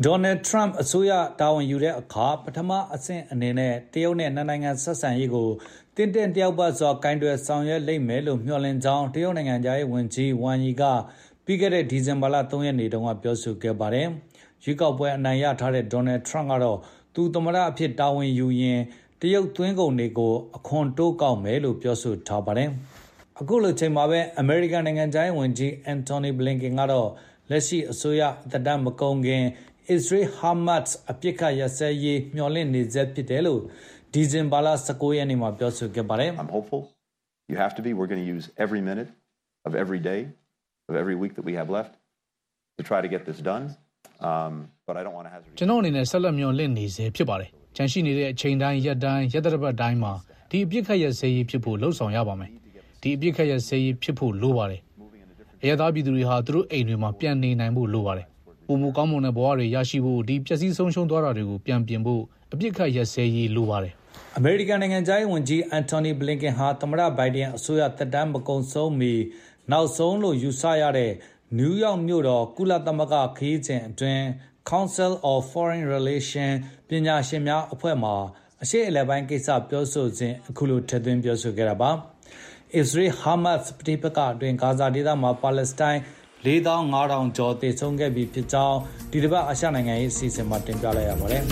S13: ဒေါ်နယ်ထရန့်အစိုးရတာဝန်ယူတဲ့အခါပထမအဆင့်အနေနဲ့တရုတ်နဲ့နှစ်နိုင်ငံဆက်ဆံရေးကိုတင်းတင်းတယောက်ပတ်စွာကင်တွယ်ဆောင်ရွက်လိမ့်မယ်လို့မျှော်လင့်ကြောင်းတရုတ်နိုင်ငံသားရေးဝန်ကြီးဝမ်ယီကပြီးခဲ့တဲ့ဒီဇင်ဘာလသုံးရက်နေ့တုန်းကပြောဆိုခဲ့ပါတယ်။ရွေးကောက်ပွဲအနိုင်ရထားတဲ့ဒေါ်နယ်ထရန့်ကတော့သူသမ္မတအဖြစ်တာဝန်ယူရင်တရုတ်သွင်းကုန်တွေကိုအခွန်တိုးကောက်မယ်လို့ပြောဆိုထားပါတယ်။အခုလိုချိန်မှာပဲအမေရိကန်နိုင်ငံသားရေးဝန်ကြီးအန်တိုနီဘလင်ကန်ကတော့လက်ရှိအစိုးရသက်တမ်းမကုန်ခင်အစ္စရေးဟာမတ်အပြစ်ခတ်ရစဲရေးမျှော်လင့်နေစေဖြစ်တယ်လို့ဒီဇင်ဘာလဆယ့်ကိုရက်နေ့မှာပြောဆိုခဲ့ပါတယ်
S16: I'm hopeful. You have to be. We're going to use every minute of every day of every week that we have left to try to get this done. Um but I don't want to hazard.
S17: ကျွန်တော်အနေနဲ့ဆက်လက်မျှော်လင့်နေစေဖြစ်ပါတယ်။ကြန့်ရှိနေတဲ့အချိန်တိုင်းရက်တိုင်းရက်သက်ပတ်တိုင်းမှာဒီအပြစ်ခတ်ရစဲရေးဖြစ်ဖို့လှုံ့ဆော်ရပါမယ်။ဒီအပြစ်ခတ်ရစဲရေးဖြစ်ဖို့လိုပါတယ်။အရသာပြည်သူတွေဟာသူတို့အိမ်တွေမှာပြန်နေနိုင်ဖို့လိုပါတယ်။ပုံမူကောင်းမွန်တဲ့ဘဝတွေရရှိဖို့ဒီပျက်စီးဆုံးရှုံးသွားတာတွေကိုပြန်ပြင်ဖို့အပြစ်ခတ်ရစဲရေးလိုပါတယ်
S13: အမေရိကန်နိုင်ငံသားရေးဝန်ကြီးအန်တိုနီဘလင်ကန်ဟာသမ္မတဘိုင်ဒန်အစိုးရသက်တမ်းမကုန်ဆုံးမီနောက်ဆုံးလို့ယူဆရတဲ့နယူးယောက်မြို့တော်ကုလသမဂ္ဂခရီးစဉ်အတွင်း Council of Foreign Relations ပညာရှင်များအဖွဲ့မှအရှေ့အလယ်ပိုင်းကိစ္စပြောဆိုစဉ်အခုလိုထည့်သွင်းပြောဆိုခဲ့တာပါ။ Israel Hamas ပဋိပက္ခအတွင်းဂါဇာဒေသမှာပါလက်စတိုင်းလေးသောင်းငါးထောင်ကျော်သေဆုံးခဲ့ပြီဖြစ်ကြောင်းဒီတစ်ပတ်အာရှနိုင်ငံရေးအစီအစဉ်မှာတင်ပြလိုက်ရပါတယ်။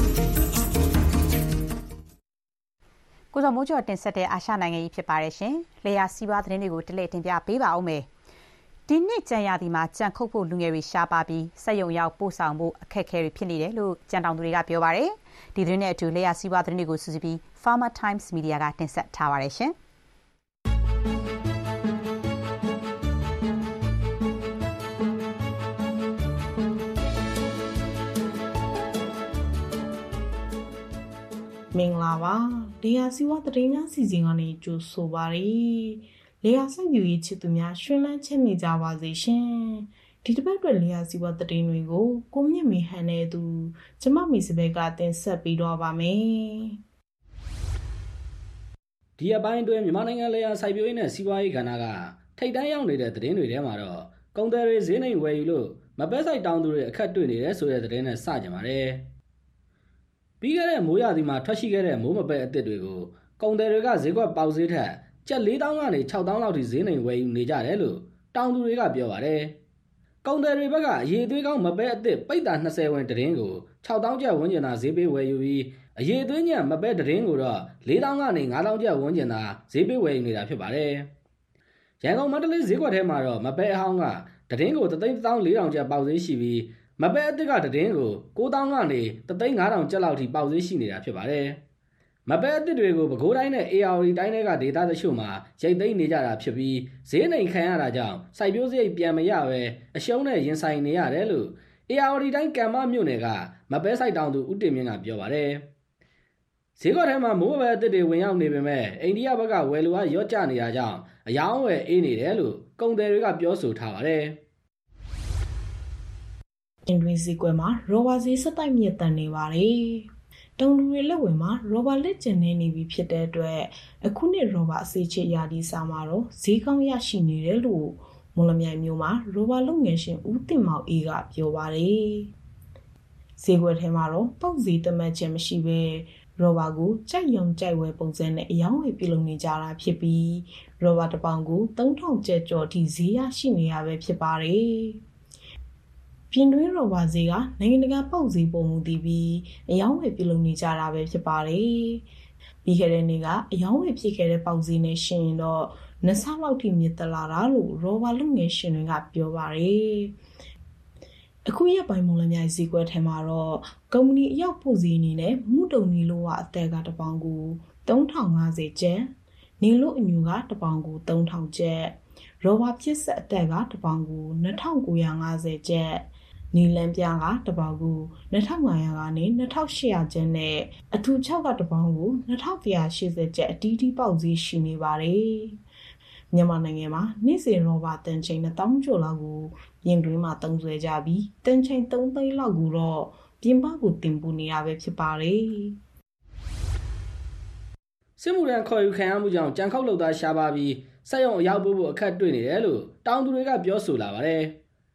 S2: ကိုစောမိုးကျော်တင်ဆက်တဲ့အာရှနိုင်ငံရေးဖြစ်ပါတယ်ရှင်။လေယာစီးပွားသတင်းတွေကိုတလဲတင်ပြပေးပါဦးမယ်။ဒီနှစ်ကြံရသည်မှာကြံခုတ်ဖို့လူငယ်တွေရှားပါပြီးစက်ရုံရောက်ပို့ဆောင်ဖို့အခက်အခဲတွေဖြစ်နေတယ်လို့ကြံတောင်သူတွေကပြောပါတယ်။ဒီသတင်းနဲ့အတူလေယာစီးပွားသတင်းတွေကိုစုစည်းပြီး Farmer Times Media ကတင်ဆက်ထားပါတယ်ရှင်။
S8: မင်္ဂလာပါလေယာစီဝါသတင်းများစီစဉ်ကနေကြိုဆိုပါရစေလေယာစိုက်ယူရေးချစ်သူများရှင်လန်းချစ်နေကြပါစေရှင်ဒီတစ်ပတ်အတွက်လေယာစီဝါသတင်းတွေကိုကိုမြင့်မေဟန်နဲ့သူကျမမီစပယ်ကတင်ဆက်ပြီးတော့ပါမယ်
S18: ဒီအပိုင်းအတွင်းမြန်မာနိုင်ငံလေယာစိုက်ပျိုးရေးနဲ့စီးပွားရေးကဏ္ဍကထိပ်တန်းရောက်နေတဲ့သတင်းတွေထဲမှာတော့ကုန်သည်တွေဈေးနှိမ်ဝယ်ယူလို့မပဲဆိုင်တောင်းသူတွေအခက်တွေ့နေတယ်ဆိုတဲ့သတင်းနဲ့စကြပါတယ်ပြီးခဲ့တဲ့မိုးရာသီမှာထွက်ရှိခဲ့တဲ့မိုးမပဲအသစ်တွေကိုကုန်သည်တွေကဈေးကွက်ပေါက်ဈေးထက်ကျပ်လေးသောင်းကနေခြောက်သောင်းလောက်ထိဈေးနှိမ်ဝယ်ယူနေကြတယ်လို့တောင်သူတွေကပြောပါတယ်။ကုန်သည်တွေဘက်ကအရေးသွေးကောင်းမပဲအသစ်ပိတ်တာနှစ်ဆယ်ဝင်တရင်ကိုခြောက်သောင်းကျပ်ဝန်းကျင်သာဈေးပေးဝယ်ယူပြီးအရေးသွေးညံ့မပဲတရင်ကိုတော့လေးသောင်းကနေငါးသောင်းကျပ်ဝန်းကျင်သာဈေးပေးဝယ်ယူနေတာဖြစ်ပါတယ်။ရန်ကုန်မန္တလေးဈေးကွက်ထဲမှာတော့မပဲအဟောင်းကတရင်ကိုတစ်သိန်းတစ်သောင်းလေးထောင်ကျပ်ပေါက်ဈေးရှိပြီးမပဲအသစ်ကတည်င်းကိုကိုးသောင်းကနေတစ်သိန်းငါးထောင်ကျပ်လောက်ထိပေါက်ဈေးရှိနေတာဖြစ်ပါတယ်။မပဲအသစ်တွေကိုပဲခူးတိုင်းနဲ့အေအာဝတီတိုင်းတွေကဒေသတချို့မှာရိတ်သိမ်းနေကြတာဖြစ်ပြီးဈေးနှိမ်ခံရတာကြောင့်စိုက်ပျိုးစရိတ်ပြန်မရပဲအရှုံးနဲ့ရင်ဆိုင်နေရတယ်လို့အေအာဝတီတိုင်းကံမမြို့နယ်ကမပဲစိုက်တောင်သူဦးတင်မြင့်ကပြောပါတယ်။ဈေးကွက်ထဲမှာမိုးပဲအသစ်တွေဝင်ရောက်နေပေမဲ့အိန္ဒိယဘက်ကဝယ်လိုအားရော့ကျနေတာကြောင့်အယောင်းဝယ်အေးနေတယ်လို့ကုန်သည်တွေကပြောဆိုထားပါတယ်။
S8: အင်ဒွေစီကွယ်မှာရောဘာဈေးစက်တိုက်မြင့်တက်နေပါတယ်။တုံလူတွေလက်ဝယ်မှာရောဘာလက်ကျန်နေနေပြီဖြစ်တဲ့အတွက်အခုနှစ်ရောဘာအစေချစ်ရာဒီစာမှာတော့ဈေးကောင်းရရှိနေတယ်လို့မွန်လမြိုင်မြို့မှာရောဘာလုပ်ငန်းရှင်ဦးတင်မောင်အေးကပြောပါတယ်။ဈေးကွက်ထဲမှာတော့ပေါက်ဈေးတမတ်ချက်မရှိပဲရောဘာကိုကြိုက်ရုံကြိုက်ဝယ်ပုံစံနဲ့အယောင်းဝယ်ပြုလုပ်နေကြတာဖြစ်ပြီးရောဘာတစ်ပေါင်ကိုသုံးထောင်ကျပ်ကျော်ထိဈေးရရှိနေရပဲဖြစ်ပါတယ်။ပြင်တွင်းရောဘာဈေးကနိုင်ငံတကာပေါက်ဈေးပုံမူတည်ပြီးအယောင်းဝယ်ပြုလုပ်နေကြတာပဲဖြစ်ပါတယ်။ပြီးခဲ့တဲ့နေ့ကအယောင်းဝယ်ဖြစ်ခဲ့တဲ့ပေါက်ဈေးနဲ့ရှင်ရင်တော့နှစ်ဆလောက်ထိမြင့်တက်လာတာလို့ရောဘာလုပ်ငန်းရှင်တွေကပြောပါတယ်။အခုရက်ပိုင်းမုံလမြိုင်ဈေးကွက်ထဲမှာတော့ကုမ္ပဏီအရောက်ပို့ဈေးအနေနဲ့မုတုံနီလိုဝအသက်ကတစ်ပေါင်ကိုသုံးထောင်ငါးဆယ်ကျပ်နေလို့အညူကတစ်ပေါင်ကိုသုံးထောင်ကျပ်ရောဘာဖြစ်ဆက်အသက်ကတစ်ပေါင်ကိုနှစ်ထောင်ကိုးရာငါးဆယ်ကျပ်နီလန်ပြားကတပေါင်ကိုနှစ်ထောင်ငါးရာကနေနှစ်ထောင်ရှစ်ရာကျပ်နဲ့အထူး၆ကတပေါင်ကိုနှစ်ထောင်တစ်ရာရှစ်ဆယ်ကျပ်အတီးတီးပေါက်ဈေးရှိနေပါတယ်။မြန်မာနိုင်ငံမှာနေ့စဉ်ရောဘာတန်ချိန်နှစ်သောင်းကျော်လောက်ကိုပြင်တွင်းမှာသုံးစွဲကြပြီးတန်ချိန်သုံးသိန်းလောက်ကိုတော့ပြင်ပကိုတင်ပို့နေရပဲဖြစ်ပါတယ်
S18: ။စစ်မှုထမ်းခေါ်ယူခံရမှုကြောင့်ကြံခောက်လုပ်သားရှားပါပြီးစက်ရုံအရောက်ပို့ဖို့အခက်တွေ့နေတယ်လို့တောင်သူတွေကပြောဆိုလာပါတယ်။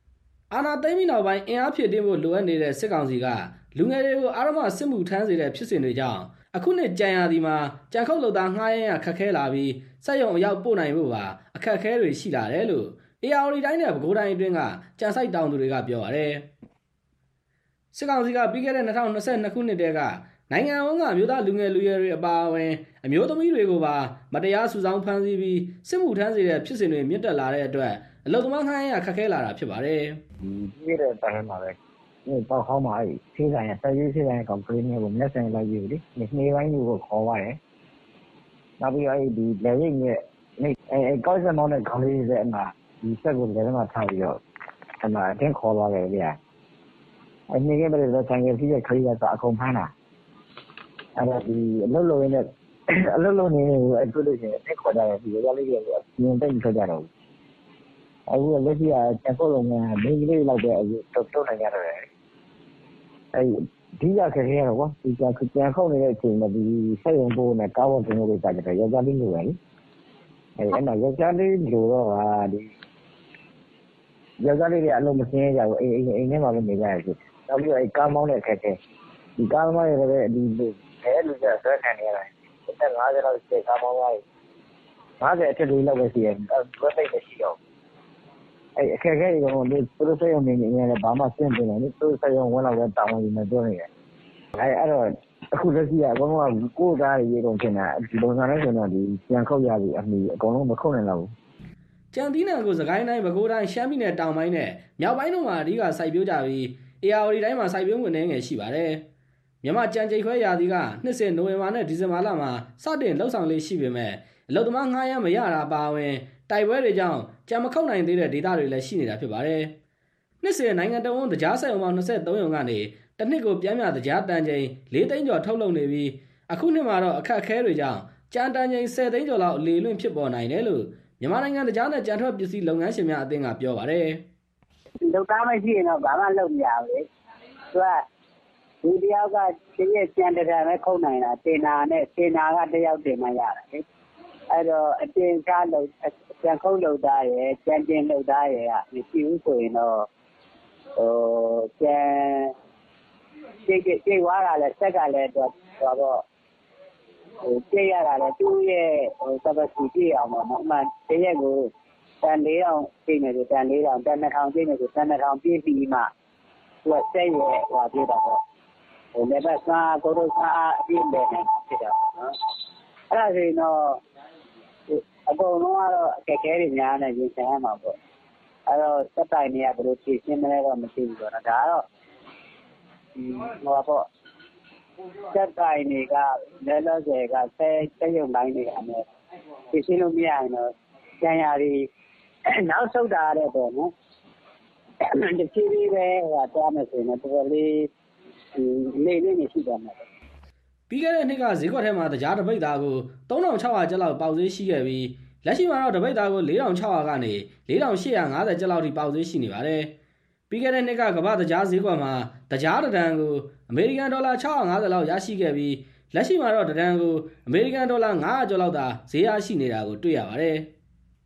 S18: အာဏာသိမ်းပြီးနောက်ပိုင်းအင်အားဖြည့်တင်းဖို့လိုအပ်နေတဲ့စစ်ကောင်စီကလူငယ်တွေကိုအာရမစစ်မှုထမ်းစေတဲ့ဖြစ်စဉ်တွေကြောင့်အခုနှစ်ကြံရသည်မှာကြံခုတ်လုပ်သားငှားရမ်းရခက်ခဲလာပြီးစက်ရုံအရောက်ပို့နိုင်ဖို့ပါအခက်အခဲတွေရှိလာတယ်လို့အေအာရီတိုင်းနဲ့ပဲခူးတိုင်းအတွင်းကကြံစိုက်တောင်သူတွေကပြောပါတယ်စစ်ကောင်စီကပြီးခဲ့တဲ့၂၀၂၂ခုနှစ်တည်းကနိုင်ငံဝန်ကမြို့သားလူငယ်လူရွယ်တွေအပါအဝင်အမျိုးသမီးတွေကိုပါမတရားစုဆောင်းဖမ်းဆီးပြီးစစ်မှုထမ်းစေတဲ့ဖြစ်စဉ်တွေမြင့်တက်လာတဲ့အတွက်အလုပ်သမားငှားရမ်းရခက်ခဲလာတာဖြစ်ပါတယ်
S19: ဒီပြီးတဲ့တိုင်းမှာပဲဒီပေါ့ခေါင်းမှာအဲ့ဆေးဆိုင်ရဆက်ရေးဆေးဆိုင်ကောင်ကလေးမျိုးကိုမျက်စင်လိုက်ယူလေနေပိုင်းမျိုးကိုခေါ်ပါတယ်နောက်ပြီးအဲ့ဒီလေရိတ်ရဲ့အဲ့အဲ့ကောက်စမောင်းတဲ့ခေါင်းလေးတွေအမှဒီဆက်ကိုလည်းမှာထားပြီးတော့အမှအတင်းခေါ်သွားတယ်ဗျာအဲ့ဒီကပဲတော့ဆိုင်ရစီးရဲ့ခရီးကအကုန်ဖမ်းတာအဲ့ဒါဒီအလုပ်လုပ်ရင်းနဲ့အလုပ်လုပ်နေနေအဲ့တွေ့လို့ရှိရင်တက်ခေါ်ကြတယ်ဒီကြောက်လေးတွေညင်တိတ်ထွက်ကြတော့အခုလက်ရှိကတက်ဖို့လုံးကမိန်းကလေးလောက်ပဲအခုတုတ်နိုင်ကြတယ်အဲ့ဒီကခက်ခဲတော့ကွာဒီကကြံခုတ်နေတဲ့အချိန်မှာဒီဆက်ရုံပိုးနဲ့ကားပေါ်တင်လို့ကြကြတယ်ယောက်ျားလေးလိုပဲလေအဲ့အဲ့တော့ယောက်ျားလေးလိုတော့ဟာဒီယောက်ျားလေးတွေအလုံးမစင်းကြဘူးအိမ်အိမ်အိမ်ထဲမှာပဲနေကြရတယ်နောက်ပြီးအဲ့ကားမောင်းတဲ့ခက်ခဲဒီကားမောင်းရတဲ့ဒီအဲလူကြဆွဲခံနေရတယ်တက်၅၀လောက်ရှိကားမောင်းရတယ်၅၀အထက်လေးလောက်ပဲရှိရတယ်ဘယ်သိမရှိတော့အဲ့အခက်အခဲတွေကတော့ဒီသူတို့စရုံနေနေလည်းဘာမှစင့်တင်တယ်လေသူတို့စရုံဝင်လာတော့တာဝန်ယူနေပြောနေတယ်အဲ့အဲ့တော့အခုလက်ရှိကအကောင်ကကိုယ်သားရေကုန်တင်တာဒီပုံစံနဲ့ဆိုတော့ဒီပြန်ခုတ်ရပြီအမီအကုန်လုံးမခုတ်နိုင်တော့ဘူး
S18: ကြံသီးနံကိုစကိုင်းတိုင်းပဲခူးတိုင်းရှမ်းပြည်နယ်တောင်ပိုင်းနဲ့မြောက်ပိုင်းတို့မှာအဓိကစိုက်ပျိုးကြပြီးအေအာရီတိုင်းမှာစိုက်ပျိုးဝင်နေငယ်ရှိပါတယ်မြန်မာကြံကြိတ်ခွဲရာသီကနှစ်စဉ်နိုဝင်ဘာနဲ့ဒီဇင်ဘာလမှာစတင်လှုပ်ဆောင်လေးရှိပေမဲ့အလုပ်သမားငှားရမ်းမရတာပါဝင်တိုက်ပွဲတွေကြောင့်ကြံမခုတ်နိုင်သေးတဲ့ဒေသတွေလည်းရှိနေတာဖြစ်ပါတယ်။နှစ်စဉ်နိုင်ငံတော်ဝန်တရားဆိုင်အောင်ပေါင်း၂၃ရုံကနေတစ်နှစ်ကိုပြန်မြတရားတန်ချိန်၄သိန်းကျော်ထုတ်လုပ်နေပြီးအခုနှစ်မှာတော့အခက်အခဲတွေကြောင့်ကြံတန်ချိန်၁၀သိန်းကျော်လောက်လေလွင့်ဖြစ်ပေါ်နိုင်တယ်လို့မြန်မာနိုင်ငံတရားနဲ့ကြံထွက်ပစ္စည်းလုပ်ငန်းရှင်များအသင်းကပြောပါတယ်
S19: ။လုပ်သားမရှိရင်တော့ဘာမှလုပ်မရဘူးလေ။သူကဒီတယောက်ကတည့်ရဲ့ကြံတံပဲခုတ်နိုင်တာတင်နာနဲ့တင်နာကတယောက်တင်မှရတာလေ။အဲ့တော့အတင်ကားလုပ်ကြံခုတ်လုပ်သားရဲ့ကြံတင်လုပ်သားရဲ့ကမရှိဘူးဆိုရင်တော့ဟိုကြံကြိတ်ကြိတ်ဝါတာလဲဆက်ကလည်းတော့တော့ဟိုကြိတ်ရတာလဲသူ့ရဲ့ဟိုစပတ်စီကြည့်အောင်ပေါ့နော်အမှတရက်ကိုတန်၄တောင်ကြိတ်နေတယ်တန်၄တောင်တန်၂ထောင်ကြိတ်နေတယ်တန်၂ထောင်ပြည့်ပြီးမှသူကဆက်ရဲဟိုပြတာပေါ့ဟိုလည်းပဲစားကိုတို့စားအပြည့်တယ်နေဖြစ်တာပေါ့နော်အဲ့ဒါဆိုရင်တော့အကုန်လုံးကတော့အခက်အခဲတွေများနေရင်ဆင်ရမှာပေါ့အဲ့တော့စက်တိုင်တွေကဘယ်လိုဖြည့်ရှင်းမလဲတော့မသိဘူးတော့ဒါကတော့ဟိုပါပေါ့စက်တိုင်တွေကလည်းလို့ဆယ်ကဆဲဆဲရုံတိုင်းတွေအမယ်ဖြည့်ရှင်းလို့မရရင်တော့ကျန်ရည်နောက်ဆုတ်တာတဲ့ပေါ့နော်ဒီဖြည်းဖြည်းပဲဟိုသွားမယ်ဆိုရင်တော့တော်တော်လေးလေးလေးနေရှိသွားမှာ
S18: ပြီးခဲ့တဲ့နှစ်ကဈေးကွက်ထဲမှာတရားတပိတ်သားကို၃ထောင်၆ရာကျပ်လောက်ပေါက်ဈေးရှိခဲ့ပြီးလက်ရှိမှာတော့တပိတ်သားကို၄ထောင်၆ရာကနေ၄ထောင်၈ရာ၅၀ကျပ်လောက်ထိပေါက်ဈေးရှိနေပါတယ်။ပြီးခဲ့တဲ့နှစ်ကကမ္ဘာတရားဈေးကွက်မှာတရားတဒန်ကိုအမေရိကန်ဒေါ်လာ၆ရာ၅၀လောက်ရရှိခဲ့ပြီးလက်ရှိမှာတော့တဒန်ကိုအမေရိကန်ဒေါ်လာ၅ရာကျော်လောက်သာဈေးရရှိနေတာကိုတွေ့ရပါတယ်။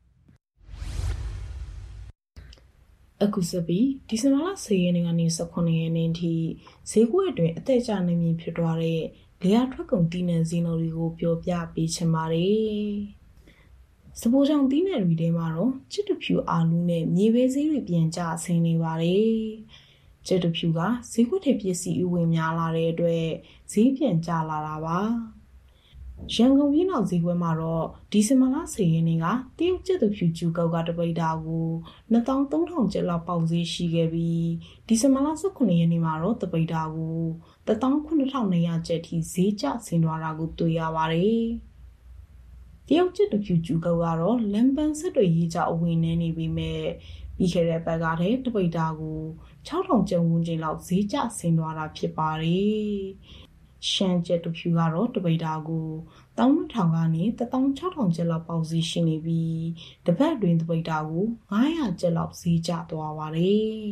S8: အခုစပြီးဒီဇင်ဘာလ၁၀ရက်နေ့ကနေ၁၈ရက်နေ့ထိဈေးကွက်အတွင်းအသက်ကျနေမြင့်ဖြစ်သွားတဲ့လေယာထွက်ကုန်တီးနှံဈေးနှုန်းတွေကိုပြောပြပေးချင်ပါတယ်။စပိုးချောင်တီးနှံတွေထဲမှာတော့ချစ်တဖြူအာလူးနဲ့မြေပဲဈေးတွေပြန်ကျဆင်းနေပါတယ်။ချစ်တဖြူကဈေးကွက်ထဲပစ္စည်းအဝင်များလာတဲ့အတွက်ဈေးပြန်ကျလာတာပါ။ရန်ကုန်ပြည်နောက်ဈေးကွက်မှာတော့ဒီဇင်ဘာလ၁၀ရက်နေ့ကတရုတ်ချစ်တဖြူကျူကောက်ကတပိတ်တာကို၂သောင်း၃ထောင်ကျပ်လောက်ပေါက်ဈေးရှိခဲ့ပြီးဒီဇင်ဘာလ၁၈ရက်နေ့မှာတော့တပိတ်တာကိုတစ်သောင်း၇ထောင်၂ရာကျပ်ထိဈေးကျဆင်းသွားတာကိုတွေ့ရပါတယ်။တရုတ်ချစ်တဖြူကျူကောက်ကတော့လမ်ပန်ဆက်တွေရေးကြအဝင်နေနေပြီးမဲ့ပြီးခဲ့တဲ့ဘက်ကတည်းတပိတ်တာကို၆ထောင်ကျပ်ဝန်းကျင်လောက်ဈေးကျဆင်းသွားတာဖြစ်ပါတယ်။ရှမ်းကျက်တဖြူကတော့တပိတ်တာကို၁၂ထောင်ကနေ၁သောင်း၆ထောင်ကျပ်လောက်ပေါက်ဈေးရှိနေပြီးတပတ်အတွင်းတပိတ်တာကို၅ရာကျပ်လောက်ဈေးကျသွားပါတယ်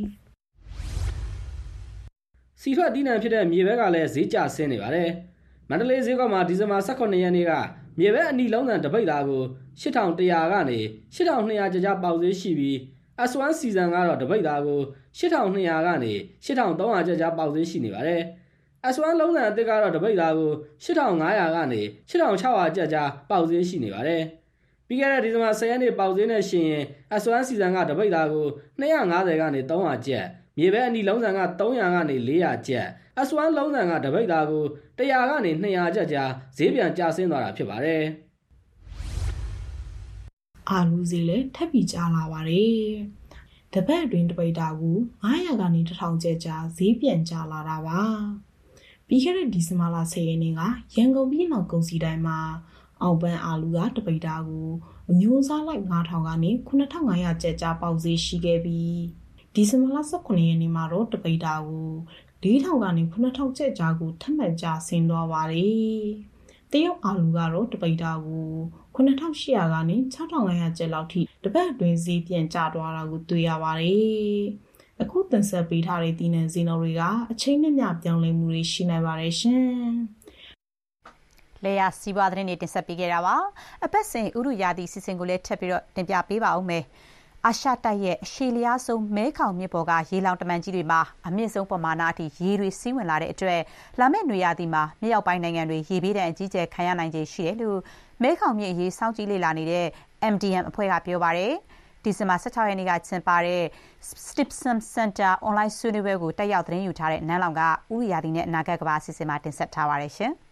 S18: ။စီထွက်တီးနှံဖြစ်တဲ့မြေပဲကလည်းဈေးကျဆင်းနေပါတယ်။မန္တလေးဈေးကွက်မှာဒီဇင်ဘာ၁၈ရက်နေ့ကမြေပဲအနီလုံးသံတပိတ်တာကို၈ထောင်၁ရာကနေ၈ထောင်၂ရာကျပ်ကျပေါက်ဈေးရှိပြီး S ဝမ်း စီဇန်ကတော့တပိတ်သားကိုရှစ်ထောင်နှစ်ရာကနေရှစ်ထောင်သုံးရာကျပ်ကြားပေါက်ဈေးရှိနေပါတယ်။ S ဝမ်း လုံးစံအသစ်ကတော့တပိတ်သားကိုရှစ်ထောင်ငါးရာကနေရှစ်ထောင်ခြောက်ရာကျပ်ကြားပေါက်ဈေးရှိနေပါတယ်။ပြီးခဲ့တဲ့ဒီဇင်ဘာဆယ်ရက်နေ့ပေါက်ဈေးနဲ့ရှင်ရင် S ဝမ်း စီဇန်ကတပိတ်သားကိုနှစ်ရာငါးဆယ်ကနေသုံးရာကျပ်မြေပဲအနီလုံးစံကသုံးရာကနေလေးရာကျပ် S ဝမ်း လုံးစံကတပိတ်သားကိုတစ်ရာကနေနှစ်ရာကျပ်ကြားဈေးပြန်ကျဆင်းသွားတာဖြစ်ပါတယ်
S8: ။အာလူဈေးလည်းထပ်ပြီးကျလာပါတယ်။တပတ်အတွင်းတပိတ်သားကိုငါးရာကနေတစ်ထောင်ကျပ်ကြားဈေးပြန်ကျလာတာပါ။ပြီးခဲ့တဲ့ဒီဇင်ဘာလဆယ်ရက်နေ့ကရန်ကုန်ပြည်နယ်ကုန်စည်တိုင်းမှာအောင်ပန်းအာလူကတပိတ်သားကိုအမျိုးအစားလိုက်ငါးထောင်ကနေခုနှစ်ထောင်ငါးရာကျပ်ကြားပေါက်ဈေးရှိခဲ့ပြီးဒီဇင်ဘာလဆယ့်ခုနှစ်ရက်နေ့မှာတော့တပိတ်သားကိုလေးထောင်ကနေခုနှစ်ထောင်ကျပ်ကြားကိုထပ်မံကျဆင်းသွားပါတယ်။တရုတ်အာလူကတော့တပိတ်သားကိုခုနှစ်ထောင်ရှစ်ရာကနေခြောက်ထောင်ငါးရာကျပ်လောက်ထိတပတ်အတွင်းဈေးပြန်ကျသွားတာကိုတွေ့ရပါတယ်။အခုတင်ဆက်ပေးထားတဲ့ဒီနန်းဈေးနှုန်းတွေကအချိန်နဲ့မျှပြောင်းလဲမှုတွေရှိနေပါတယ်ရှင်
S2: ။လေယာစီးပွားသတင်းတွေတင်ဆက်ပေးခဲ့တာပါ။အပတ်စဉ်ဥရုရာသီစီစဉ်ကိုလည်းထပ်ပြီးတော့တင်ပြပေးပါဦးမယ်။အာရှတိုက်ရဲ့အရှေ့လျားဆုံးမဲခေါင်မြစ်ပေါ်ကရေလောင်တမန်ကြီးတွေမှာအမြင့်ဆုံးပမာဏအထိရေတွေစီးဝင်လာတဲ့အတွက်လာမယ့်နွေရာသီမှာမြောက်ပိုင်းနိုင်ငံတွေရေဘေးဒဏ်အကြီးကျယ်ခံရနိုင်ခြေရှိတယ်လို့မဲခေါင်မြစ်အရေးစောင့်ကြည့်လေ့လာနေတဲ့ M D M အဖွဲ့ကပြောပါတယ်။ဒီဇင်ဘာ၁၆ရက်နေ့ကကျင်းပတဲ့ Stimson Center အွန်လိုင်းဆွေးနွေးပွဲကိုတက်ရောက်သတင်းယူထားတဲ့နန်းလောင်ကဥရာသီနဲ့အနာဂတ်ကမ္ဘာအစီအစဉ်မှာတင်ဆက်ထားပါတယ်ရှင်။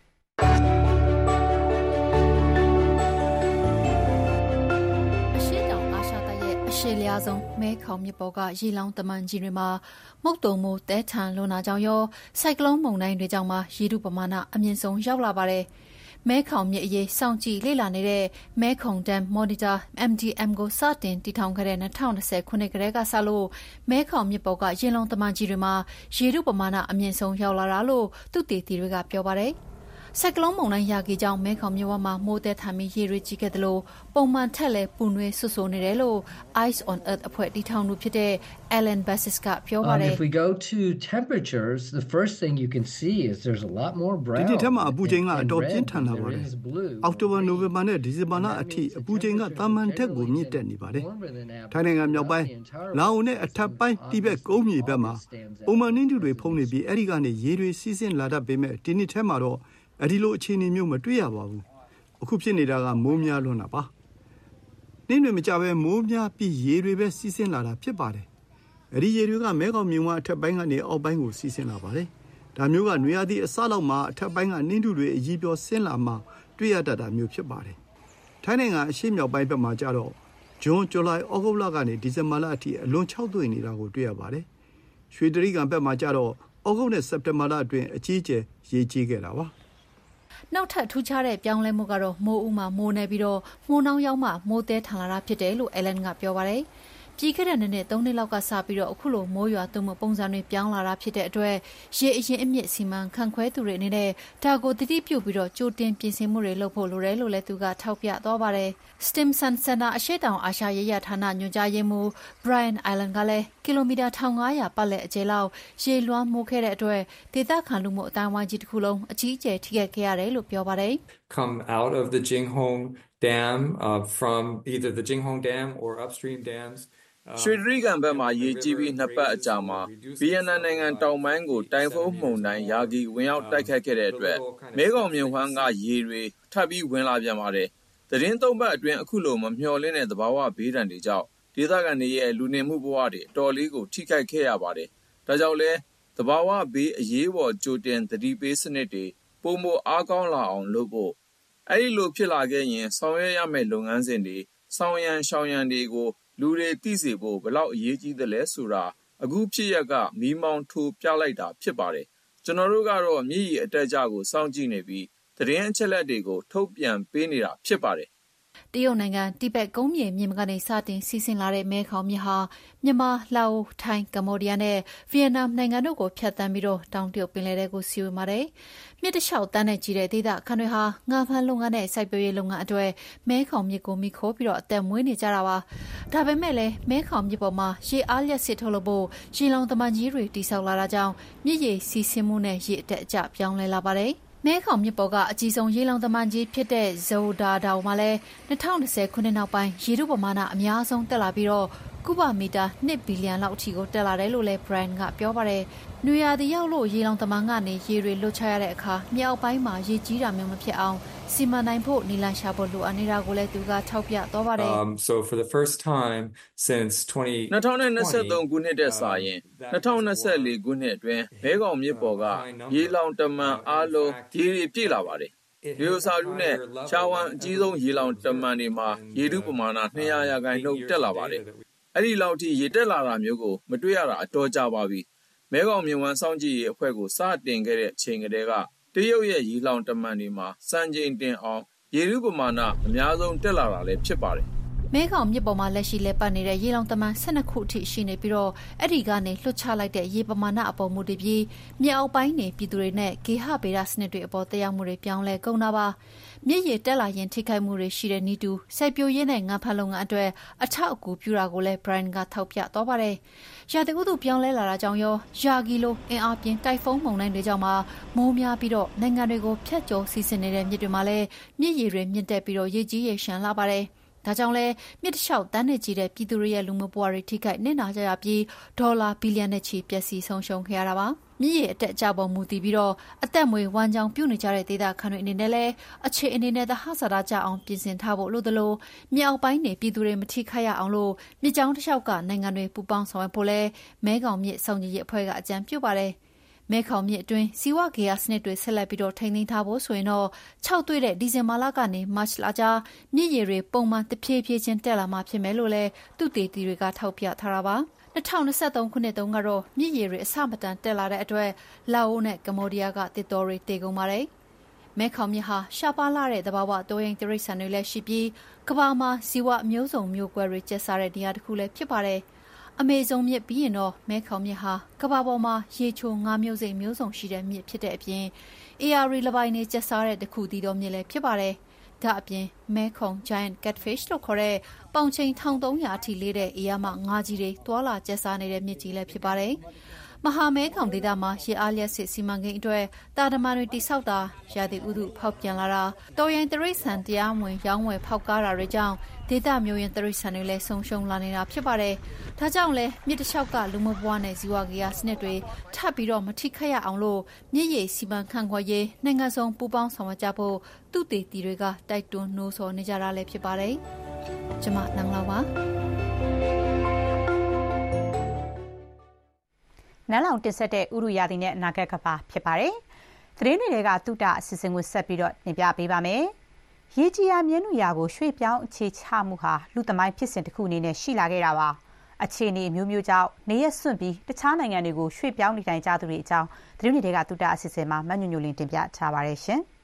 S9: ရှေ့လျားဆုံးမဲခေါင်မြစ်ပေါ်ကရေလောင်းတမန်ကြီးတွေမှာမုတ်တုံမိုးတဲထန်လွန်နာကြောင့်ရောဆိုင်ကလုန်းမုန်တိုင်းတွေကြောင့်မှရေထုပမာဏအမြင့်ဆုံးရောက်လာပါတယ်။မဲခေါင်မြစ်အရေးစောင့်ကြည့်လေ့လာနေတဲ့မဲခေါင် Dam Monitor M D M ကိုစတင်တည်ထောင်ခဲ့တဲ့၂၀၂၀ခုနှစ်ကတည်းကစလို့မဲခေါင်မြစ်ပေါ်ကရေလောင်းတမန်ကြီးတွေမှာရေထုပမာဏအမြင့်ဆုံးရောက်လာတာလို့သူတေသီတွေကပြောပါတယ်။ဆိုင်ကလုန်းမုန်တိုင်းရာဂီကြောင့်မဲခေါင်မြစ်ဝမှာမိုးတဲထန်ပြီးရေတွေကြီးခဲ့တယ်လို့ပုံမှန်ထက်လည်းပူနွေးဆွဆိုနေတယ်လို့ Ice on Earth အဖွဲ့တည်ထောင်သူဖြစ်တဲ့ Alan Bassis ကပြောပါတယ်
S20: If we go to temperatures the first thing you can see is there's a lot more brown
S21: ဒီထက်မှအပူချိန်ကအတော်ပြင်းထန်လာပါတယ်အောက်တိုဘာနိုဝင်ဘာနဲ့ဒီဇင်ဘာလအထိအပူချိန်ကတာမန်ထက်ကိုမြင့်တက်နေပါတယ်ထိုင်းနိုင်ငံမြောက်ပိုင်းလာအိုနဲ့အထက်ပိုင်းတိဘက်ကုန်းမြေဘက်မှာပုံမှန်နှင်းထုတွေဖုံးနေပြီးအဲ့ဒီကနေရေတွေစီးဆင်းလာတတ်ပေမဲ့ဒီနှစ်ထဲမှာတော့အဲ့ဒီလိုအခြေအနေမျိုးမတွေ့ရပါဘူးအခုဖြစ်နေတာကမိုးများလွန်းတာပါနှင်းတွေမကြပဲမိုးများပြီးရေတွေပဲစီးဆင်းလာတာဖြစ်ပါတယ်အဲ့ဒီရေတွေကမဲခေါင်မြစ်ဝအထက်ပိုင်းကနေအောက်ပိုင်းကိုစီးဆင်းလာပါတယ်ဒါမျိုးကနွေရာသီအစလောက်မှာအထက်ပိုင်းကနှင်းထုတွေအကြီးပြောဆင်းလာမှတွေ့ရတတ်တာမျိုးဖြစ်ပါတယ်ထိုင်းနိုင်ငံအရှေ့မြောက်ပိုင်းဘက်မှာကျတော့ဂျွန်ဇူလိုင်ဩဂုတ်လကနေဒီဇင်ဘာလအထိအလွန်ခြောက်သွေ့နေတာကိုတွေ့ရပါတယ်ရွှေတရိကန်ဘက်မှာကျတော့ဩဂုတ်နဲ့စက်တင်ဘာလအတွင်းအကြီးအကျယ်ရေကြီးခဲ့တာပါ
S9: နောက်ထပ်ထူးခြားတဲ့ပြောင်းလဲမှုကတော့မိုးဦးမှာမိုးနေပြီးတော့မိုးနှောင်းရောက်မှမိုးတဲထန်လာတာဖြစ်တယ်လို့ Alan ကပြောပါတယ်။ပြီးခဲ့တဲ့နှစ်နဲ့သုံးနှစ်လောက်ကစပြီးတော့အခုလိုမိုးရွာသွန်းမှုပုံစံတွေပြောင်းလာတာဖြစ်တဲ့အတွက်ရေအရင်အမြင့်စီမံခန့်ခွဲသူတွေအနေနဲ့ဒါကိုတတိပြုပြီးတော့ကြိုတင်ပြင်ဆင်မှုတွေလုပ်ဖို့လိုတယ်လို့လည်းသူကထောက်ပြသွားပါတယ်။ Stimson Center အရှေ့တောင်အာရှရေးရာဌာနညွှန်ကြားရေးမှူး Brian Island ကလည်းကီလိုမီတာ၁၅၀၀ပတ်လည်အကျယ်လောက်ရေလွှမ်းမိုးခဲ့တဲ့အတွက်ဒေသခံလူမှုအတိုင်းအဝိုင်းကြီးတစ်ခုလုံးအကြီးအကျယ်ထိခိုက်ခဲ့ရတယ်လို့ပြောပါတယ်။
S22: Come out of the Jinghong Dam uh, from either the Jinghong Dam or upstream dams
S23: ရွှေတရိကန်ဘက်မှာရေကြီးပြီးနှစ်ပတ်အကြာမှာဗီယက်နမ်နိုင်ငံတောင်ပိုင်းကိုတိုင်ဖုန်းမုန်တိုင်းယာဂီဝင်ရောက်တိုက်ခတ်ခဲ့တဲ့အတွက်မဲခေါင်မြစ်ဝှမ်းကရေတွေထပ်ပြီးဝင်လာပြန်ပါတယ်။သတင်းသုံးပတ်အတွင်းအခုလိုမမျှော်လင့်တဲ့သဘာဝဘေးဒဏ်တွေကြောင့်ဒေသခံတွေရဲ့လူနေမှုဘဝတွေအတော်လေးကိုထိခိုက်ခဲ့ရပါတယ်။ဒါကြောင့်လဲသဘာဝဘေးအရေးပေါ်ကြိုတင်သတိပေးစနစ်တွေပုံမအားကောင်းလာအောင်လုပ်ဖို့အဲဒီလိုဖြစ်လာခဲ့ရင်ဆောင်ရွက်ရမယ့်လုပ်ငန်းစဉ်တွေဆောင်ရန်ရှောင်ရန်တွေကိုလူတွေသိစေဖို့ဘယ်လောက်အရေးကြီးသလဲဆိုတာအခုဖြစ်ရကမီးမောင်းထိုးပြလိုက်တာဖြစ်ပါတယ်ကျွန်တော်တို့ကတော့မြည်ရည်အတက်ကြကိုစောင့်ကြည့်နေပြီးသတင်းအချက်လက်တွေကိုထုတ်ပြန်ပေးနေတာဖြစ်ပါတယ်
S9: တရုတ်နိုင်ငံတိဘက်ကုန်းမြေမြင့်ကနေစတင်စီးဆင်းလာတဲ့မဲခေါင်မြစ်ဟာမြန်မာ၊လာအို၊ထိုင်း၊ကမ္ဘောဒီးယားနဲ့ဗီယက်နမ်နိုင်ငံတို့ကိုဖြတ်သန်းပြီးတော့တောင်တရုတ်ပင်လယ်ထဲကိုစီးဝင်ပါတယ်။မြစ်တစ်လျှောက်တန်းနဲ့ကြီးတဲ့ဒေသခံတွေဟာငါးဖမ်းလုပ်ငန်းနဲ့စိုက်ပျိုးရေးလုပ်ငန်းအတွက်မဲခေါင်မြစ်ကိုမိခိုးပြီးတော့အသက်မွေးနေကြတာပါ။ဒါပေမဲ့လည်းမဲခေါင်မြစ်ပေါ်မှာရေအားလျက်စစ်ထုတ်လုပ်ဖို့ရေလောင်တမန်ကြီးတွေတိစောက်လာတာကြောင့်မြစ်ရေစီးဆင်းမှုနဲ့ရေအတက်အကျပြောင်းလဲလာပါတယ်။မဲခေါင်မြစ်ပေါ်ကအကြီးဆုံးရေလောင်တမန်ကြီးဖြစ်တဲ့ဇိုဒါဒေါမှာလည်း၂၀၂၀ခုနှစ်နောက်ပိုင်းရေထုပမာဏအများဆုံးတက်လာပြီးတော့ကုဗမီတာနှစ်ဘီလီယံလောက်အထိကိုတက်လာတယ်လို့လည်း Brian ကပြောပါတယ်။နွေရာသီရောက်လို့ရေလောင်တမန်ကနေရေတွေလွတ်ချရတဲ့အခါမြောက်ပိုင်းမှာရေကြီးတာမျိုးမဖြစ်အောင်စီမံနိုင်ဖို့နီလန်ရှာဖို့လိုအပ်နေတာကိုလည်းသူကထောက်ပြသွားပါတယ်။
S22: Um so for the first time since twenty
S23: twentyခုနှစ်တဲ့စာရင်twenty twenty-fourခုနှစ်အတွင်းမဲခေါင်မြစ်ပေါ်ကရေလောင်တမန်အားလုံးရေတွေပြည့်လာပါတယ်။ဒီလိုစာလူနဲ့ချာဝန်အကြီးဆုံးရေလောင်တမန်တွေမှာရေထုပမာဏtwo hundredရာခိုင်နှုန်းတက်လာပါတယ်။အဲ့ဒီလောက်ထိရေတက်လာတာမျိုးကိုမတွေ့ရတာအတော်ကြာပါပြီ။မဲခေါင်မြစ်ဝမ်းစောင့်ကြည့်ရေးအဖွဲ့ကိုစတင်ခဲ့တဲ့အချိန်ကတည်းကတရုတ်ရဲ့ရေလောင်တမန်တွေမှာစံချိန်တင်အောင်ရေထုပမာဏအများဆုံးတက်လာတာလည်းဖြစ်ပါတယ်
S9: ။မဲခေါင်မြစ်ပေါ်မှာလက်ရှိလဲပတ်နေတဲ့ရေလောင်တမန်twelveခုအထိရှိနေပြီးတော့အဲ့ဒီကနေလွှတ်ချလိုက်တဲ့ရေပမာဏအပေါ်မူတည်ပြီးမြေအောက်ပိုင်းနေပြည်သူတွေနဲ့ဂေဟဗေဒစနစ်တွေအပေါ်တရားမှုတွေပြောင်းလဲကုန်တာပါ။မြစ်ရေတက်လာရင်ထိခိုက်မှုတွေရှိတဲ့နီးတူစိုက်ပျိုးရေးနဲ့ငါးဖမ်းလုပ်ငန်းအတွက်အထောက်အကူပြုတာကိုလည်း Brian ကထောက်ပြသွားပါတယ်။ရာသီဥတုပြောင်းလဲလာတာကြောင့်ရောယာဂီလိုအင်အားပြင်းတိုင်ဖုန်းမုန်တိုင်းတွေကြောင့်မှမိုးများပြီးတော့နိုင်ငံတွေကိုဖျက်ကျော်စီးဆင်းနေတဲ့မြစ်တွေမှာလည်းမြစ်ရေတွေမြင့်တက်ပြီးတော့ရေကြီးရေရှမ်းလာပါတယ်။ဒါကြောင့်လဲမြစ်တစ်လျှောက်တန်းနဲ့ကြီးတဲ့ပြည်သူတွေရဲ့လူမှုဘဝတွေထိခိုက်နစ်နာကြရပြီးဒေါ်လာဘီလီယံနဲ့ချီပျက်စီးဆုံးရှုံးခဲ့ရတာပါ။မြစ်ရေအတက်အကျပေါ်မူတည်ပြီးတော့အသက်မွေးဝမ်းကြောင်းပြုနေကြတဲ့ဒေသခံတွေအနေနဲ့လည်းအခြေအနေနဲ့သဟဇာတကြအောင်ပြင်ဆင်ထားဖို့လိုသလိုမြောက်ပိုင်းနေပြည်သူတွေမထိခိုက်ရအောင်လို့မြစ်ကြောင်းတစ်လျှောက်ကနိုင်ငံတွေပူးပေါင်းဆောင်ရွက်ဖို့လဲမဲခေါင်မြစ်ဆောင်ကြီးရဲ့အဖွဲ့ကအကြံပြုပါတယ်။မဲခေါင်မြစ်အတွင်းစီဝဂေယစနစ်တွေဆက်လက်ပြီးတော့ထိန်းသိမ်းထားဖို့ဆိုရင်တော့ခြောက်သွေ့တဲ့ဒီဇင်ဘာလကနေမတ်လကြားမြစ်ရေတွေပုံမှန်တဖြည်းဖြည်းချင်းတက်လာမှဖြစ်မယ်လို့လည်းသူတေသီတွေကထောက်ပြထားတာပါ။twenty twenty-threeခုနှစ်တုန်းကတော့မြစ်ရေတွေအဆမတန်တက်လာတဲ့အတွက်လာအိုနဲ့ကမ္ဘောဒီးယားကတစ်တော်တွေတေကုန်ပါတယ်။မဲခေါင်မြစ်ဟာရှားပါလာတဲ့သဘာဝတောရိုင်းတိရစ္ဆာန်တွေလည်းရှိပြီးကမ္ဘာမှာစီဝမျိုးစုံမျိုးကွဲတွေကျက်စားတဲ့နေရာတစ်ခုလည်းဖြစ်ပါတယ်။အမေဇုံမြစ်ပြီးရင်တော့မဲခေါင်မြစ်ဟာကမ္ဘာပေါ်မှာရေချိုငါးမျိုးစိတ်မျိုးစုံရှိတဲ့မြစ်ဖြစ်တဲ့အပြင်အေအာရီလပိုင်းနေကျက်စားတဲ့တစ်ခုတည်းသောမြစ်လည်းဖြစ်ပါတယ်။ဒါအပြင်မဲခေါင် Giant Catfish လို့ခေါ်တဲ့ပေါင်ချိန်one thousand three hundredအထိလေးတဲ့အေယာမငါးကြီးတွေတွာလာကျက်စားနေတဲ့မြစ်ကြီးလည်းဖြစ်ပါတယ်။မဟာမဲခေါင်ဒေသမှာရေအားလျက်စစ်စီမံကိန်းအတွက်တာတမန်တွေတိစောက်တာရာသီဥတုဖောက်ပြန်လာတာတော်ရင်တရိษံတရားမဝင်ရောင်းဝယ်ဖောက်ကားတာတွေကြောင့်ဒေသမျိုးရင်တရိษံတွေလည်းဆုံးရှုံးလာနေတာဖြစ်ပါတယ်။ဒါကြောင့်လဲမြစ်တစ်လျှောက်ကလူမှုဘဝနဲ့ဇီဝဂေယစနစ်တွေထပ်ပြီးတော့မထိခိုက်ရအောင်လို့မြစ်ရေစီမံခန့်ခွဲရေးနိုင်ငံစုံပူးပေါင်းဆောင်ရွက်ကြဖို့သူတေတီတွေကတိုက်တွန်းနှိုးဆော်နေကြတာလည်းဖြစ်ပါတယ်။ကျွန်မနန်းလာပါ
S2: နန်းလောင်တင်ဆက်တဲ့ဥရုရာသီနဲ့အနာဂတ်ကပါဖြစ်ပါတယ်။သတင်းတွေကတုတအစီအစဉ်ကိုဆက်ပြီးတော့တင်ပြပေးပါမယ်။ရေကြီးရာမြင်းနူရာကိုရွှေ့ပြောင်းအခြေချမှုဟာလူသမိုင်းဖြစ်စဉ်တစ်ခုအနေနဲ့ရှိလာခဲ့တာပါ။အခြေအနေမျိုးမျိုးကြောင့်နေရစွန့်ပြီးတခြားနိုင်ငံတွေကိုရွှေ့ပြောင်းနေထိုင်ကြသူတွေအကြောင်းသတင်းတွေကတုတအစီအစဉ်မှာမညွညွလင်းတင်ပြထားပါတယ်ရှင်။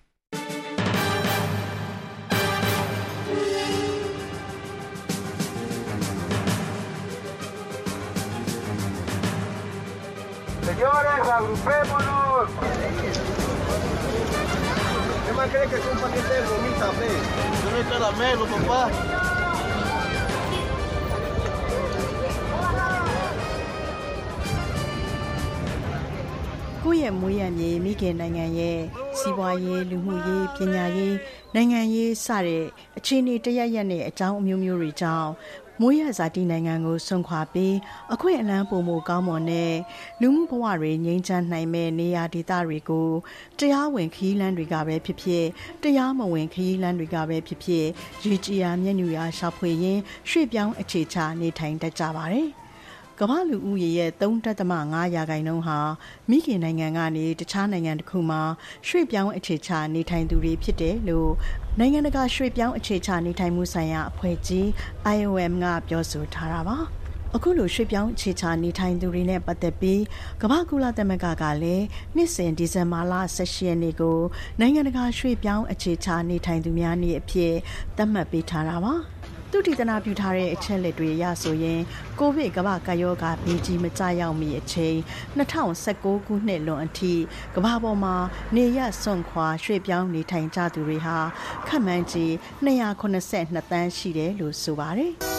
S1: Señores, agrupémonos. ¿Qué más cree que es un paquete de gomita, fe? Yo no hay caramelo, papá.
S4: ကိုယ့်ရဲ့မွေးရမြေမိခင်နိုင်ငံရဲ့စီးပွားရေးလူမှုရေးပညာရေးနိုင်ငံရေးစတဲ့အခြေအနေတရရက်နဲ့အကြောင်းအမျိုးမျိုးတွေကြောင့်မိုးရဇာတိနိုင်ငံကိုဆွန့်ခွာပြီးအခွင့်အလမ်းပုံမကောင်းမွန်တဲ့လူမှုဘဝတွေငြိမ်းချမ်းနိုင်မဲ့နေရာဒေသတွေကိုတရားဝင်ခရီးလမ်းတွေကပဲဖြစ်ဖြစ်တရားမဝင်ခရီးလမ်းတွေကပဲဖြစ်ဖြစ်ရေကြီးရာမျက်နှာရာရှာဖွေရင်းရွှေ့ပြောင်းအခြေချနေထိုင်တတ်ကြပါတယ်။ကမ္ဘာလူဦးရေရဲ့ three point five ရာခိုင်နှုန်းဟာမိခင်နိုင်ငံကနေတခြားနိုင်ငံတစ်ခုမှာရွှေ့ပြောင်းအခြေချနေထိုင်သူတွေဖြစ်တယ်လို့နိုင်ငံတကာရွှေ့ပြောင်းအခြေချနေထိုင်မှုဆိုင်ရာအဖွဲ့ကြီး I O M ကပြောဆိုထားတာပါ။အခုလိုရွှေ့ပြောင်းအခြေချနေထိုင်သူတွေနဲ့ပတ်သက်ပြီးကမ္ဘာကုလသမဂ္ဂကလည်းနှစ်စဉ်ဒီဇင်ဘာလeighteenရက်နေ့ကိုနိုင်ငံတကာရွှေ့ပြောင်းအခြေချနေထိုင်သူများနေ့အဖြစ်သတ်မှတ်ပေးထားတာပါ။သူတည်တနာပြုထားတဲ့အချက်လက်တွေအရဆိုရင်ကိုဗစ်ကမ္ဘာကပ်ရောဂါဘေးကြီးမကျရောက်မီအချိန်twenty nineteenခုနှစ်လွန်အထိကမ္ဘာပေါ်မှာနေရစွန့်ခွာရွှေ့ပြောင်းနေထိုင်ကြသူတွေဟာခန့်မှန်းခြေtwo hundred seventy-twoသန်းရှိတယ်လို့ဆိုပါတယ်။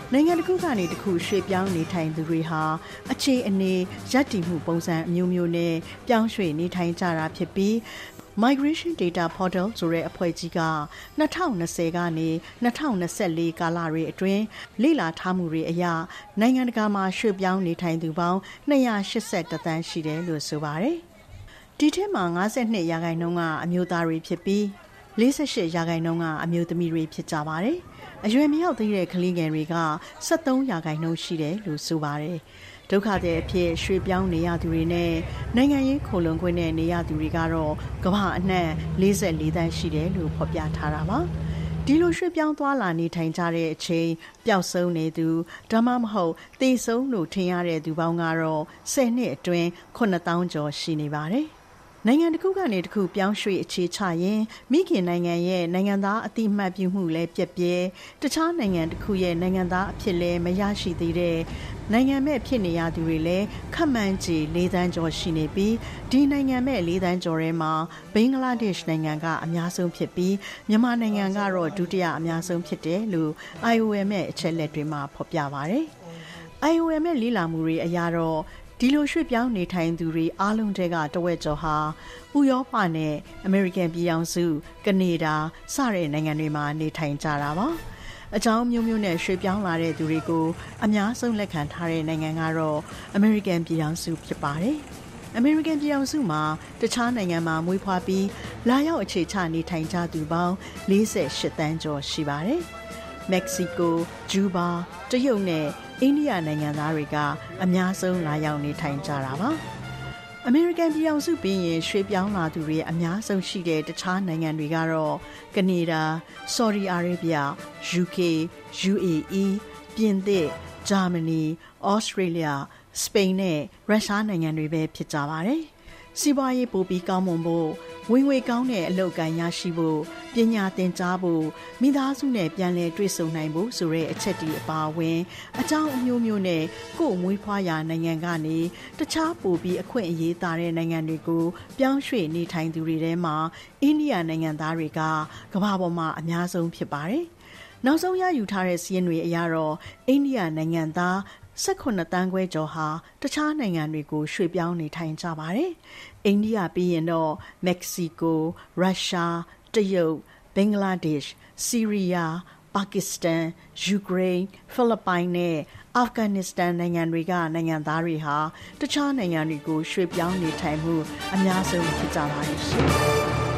S4: နိုင်ငံတစ်ခုကနေတစ်ခုရွှေ့ပြောင်းနေထိုင်သူတွေဟာအခြေအနေရပ်တည်မှုပုံစံအမျိုးမျိုးနဲ့ပြောင်းရွှေ့နေထိုင်ကြတာဖြစ်ပြီး Migration Data Portal ဆိုတဲ့အဖွဲ့ကြီးက၂၀၂၀ကနေ၂၀၂၄ကာလတွေအတွင်းလေ့လာထားမှုတွေအရနိုင်ငံတကာမှာရွှေ့ပြောင်းနေထိုင်သူပေါင်း၂၈၁သန်းရှိတယ်လို့ဆိုပါတယ်။ဒီထဲမှာ၅၂ရာခိုင်နှုန်းကအမျိုးသားတွေဖြစ်ပြီး၄၈ရာခိုင်နှုန်းကအမျိုးသမီးတွေဖြစ်ကြပါတယ်။အရွယ်မရောက်သေးတဲ့ကလေးငယ်တွေက၁၃ရာခိုင်နှုန်းရှိတယ်လို့ဆိုပါတယ်။ဒုက္ခသည်အဖြစ်ရွှေ့ပြောင်းနေရသူတွေနဲ့နိုင်ငံရေးခိုလုံခွင့်နဲ့နေရသူတွေကတော့ကမ္ဘာအနှံ့၄၄သန်းရှိတယ်လို့ဖော်ပြထားတာပါ။ဒီလိုရွှေ့ပြောင်းသွားလာနေထိုင်ကြတဲ့အချိန်ပျောက်ဆုံးနေသူဒါမှမဟုတ်သေဆုံးလို့ထင်ရတဲ့သူပေါင်းကတော့၁၀နှစ်အတွင်းခုနှစ်သောင်းကျော်ရှိနေပါတယ်။နိုင်ငံတစ်ခုကနေတစ်ခုပြောင်းရွှေ့အခြေချရင်မိခင်နိုင်ငံရဲ့နိုင်ငံသားအတိအမှတ်ပြုမှုလည်းပြည့်ပြည့်တခြားနိုင်ငံတစ်ခုရဲ့နိုင်ငံသားအဖြစ်လည်းမရရှိသေးတဲ့နိုင်ငံမဲ့ဖြစ်နေရသူတွေလည်းခန့်မှန်းခြေ၄သန်းကျော်ရှိနေပြီးဒီနိုင်ငံမဲ့၄သန်းကျော်ထဲမှာဘင်္ဂလားဒေ့ရှ်နိုင်ငံကအများဆုံးဖြစ်ပြီးမြန်မာနိုင်ငံကတော့ဒုတိယအများဆုံးဖြစ်တယ်လို့ I O M ရဲ့အချက်လက်တွေမှာဖော်ပြပါတယ်။ I O M ရဲ့လေ့လာမှုတွေအရတော့ဒီလိုရွှေ့ပြောင်းနေထိုင်သူတွေအားလုံးတည်းကတဝက်ကျော်ဟာဥရောပနဲ့အမေရိကန်ပြည်ထောင်စုကနေဒါစတဲ့နိုင်ငံတွေမှာနေထိုင်ကြတာပါအကြောင်းမျိုးမျိုးနဲ့ရွှေ့ပြောင်းလာတဲ့သူတွေကိုအများဆုံးလက်ခံထားတဲ့နိုင်ငံကတော့အမေရိကန်ပြည်ထောင်စုဖြစ်ပါတယ်အမေရိကန်ပြည်ထောင်စုမှာတခြားနိုင်ငံမှာမွေးဖွားပြီးလာရောက်အခြေချနေထိုင်ကြသူပေါင်း၄၈သန်းကျော်ရှိပါတယ်မက္ကဆီကိုဂျူဘာတရုတ်နဲ့အိန္ဒိယနိုင်ငံသားတွေကအများဆုံးလာရောက်နေထိုင်ကြတာပါအမေရိကန်ပြည်ထောင်စုပြီးရင်ရွှေ့ပြောင်းလာသူတွေအများဆုံးရှိတဲ့တခြားနိုင်ငံတွေကတော့ကနေဒါဆော်ဒီအာရေဗျ ယူကေ ယူအေအီ ပြင်သစ်ဂျာမနီဩစတြေးလျစပိန်နဲ့ရုရှားနိုင်ငံတွေပဲဖြစ်ကြပါတယ်စီးပွားရေးပိုပြီးကောင်းမွန်ဖို့ဝင်ငွေကောင်းတဲ့အလုပ်ကိုင်ရရှိဖို့ပညာသင်ကြားဖို့မိသားစုနဲ့ပြန်လည်တွေ့ဆုံနိုင်ဖို့ဆိုတဲ့အချက်ဒီအပါအဝင်အကြောင်းအမျိုးမျိုးနဲ့ကိုယ်မွေးဖွားရာနိုင်ငံကနေတခြားပိုပြီးအခွင့်အရေးသာတဲ့နိုင်ငံတွေကိုပြောင်းရွှေ့နေထိုင်သူတွေထဲမှာအိန္ဒိယနိုင်ငံသားတွေကကမ္ဘာပေါ်မှာအများဆုံးဖြစ်ပါတယ်။နောက်ဆုံးရယူထားတဲ့စီးရင်တွေအရတော့အိန္ဒိယနိုင်ငံသား၁၈တန်းခွဲကျော်ဟာတခြားနိုင်ငံတွေကိုရွှေ့ပြောင်းနေထိုင်ကြပါတယ်။အိန္ဒိယပြီးရင်တော့မက္ကဆီကိုရုရှားတရုတ်ဘင်္ဂလားဒေ့ရှ်ဆီးရီးယားပါကစ္စတန်ယူကရိန်းဖိလစ်ပိုင်နဲ့အာဖဂန်နစ္စတန်နိုင်ငံတွေကနိုင်ငံသားတွေဟာတခြားနိုင်ငံတွေကိုရွှေ့ပြောင်းနေထိုင်မှုအများဆုံးဖြစ်ကြပါတယ်ရှင်။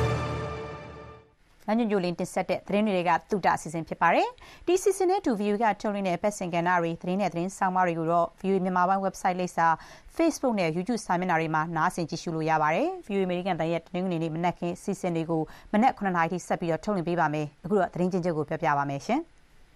S4: ညညညလင်းတင်ဆက်တဲ့သတင်းတွေကတုဒ္ဒအစီအစဉ်ဖြစ်ပါတယ်။ဒီစီစဉ်နဲ့တူ ဗီအိုအေ ကထုတ်လွှင့်တဲ့ပတ်စင်ကဏ္ဍတွေသတင်းနဲ့သတင်းဆောင်မတွေကိုတော့ ဗီအိုအေ မြန်မာပိုင်း website လိပ်စာ Facebook နဲ့ YouTube စာမျက်နှာတွေမှာနားဆင်ကြည့်ရှုလို့ရပါတယ်။ ဗီအိုအေ အမေရိကန်တန်ရဲ့တနင်္ဂနွေနေ့မနက်ခင်းစီစဉ်တွေကိုမနက်ခုနှစ်နာရီထိဆက်ပြီးတော့ထုတ်လွှင့်ပေးပါမယ်။အခုတော့သတင်းချင်းချုပ်ကိုပြောပြပါမယ်ရှင်။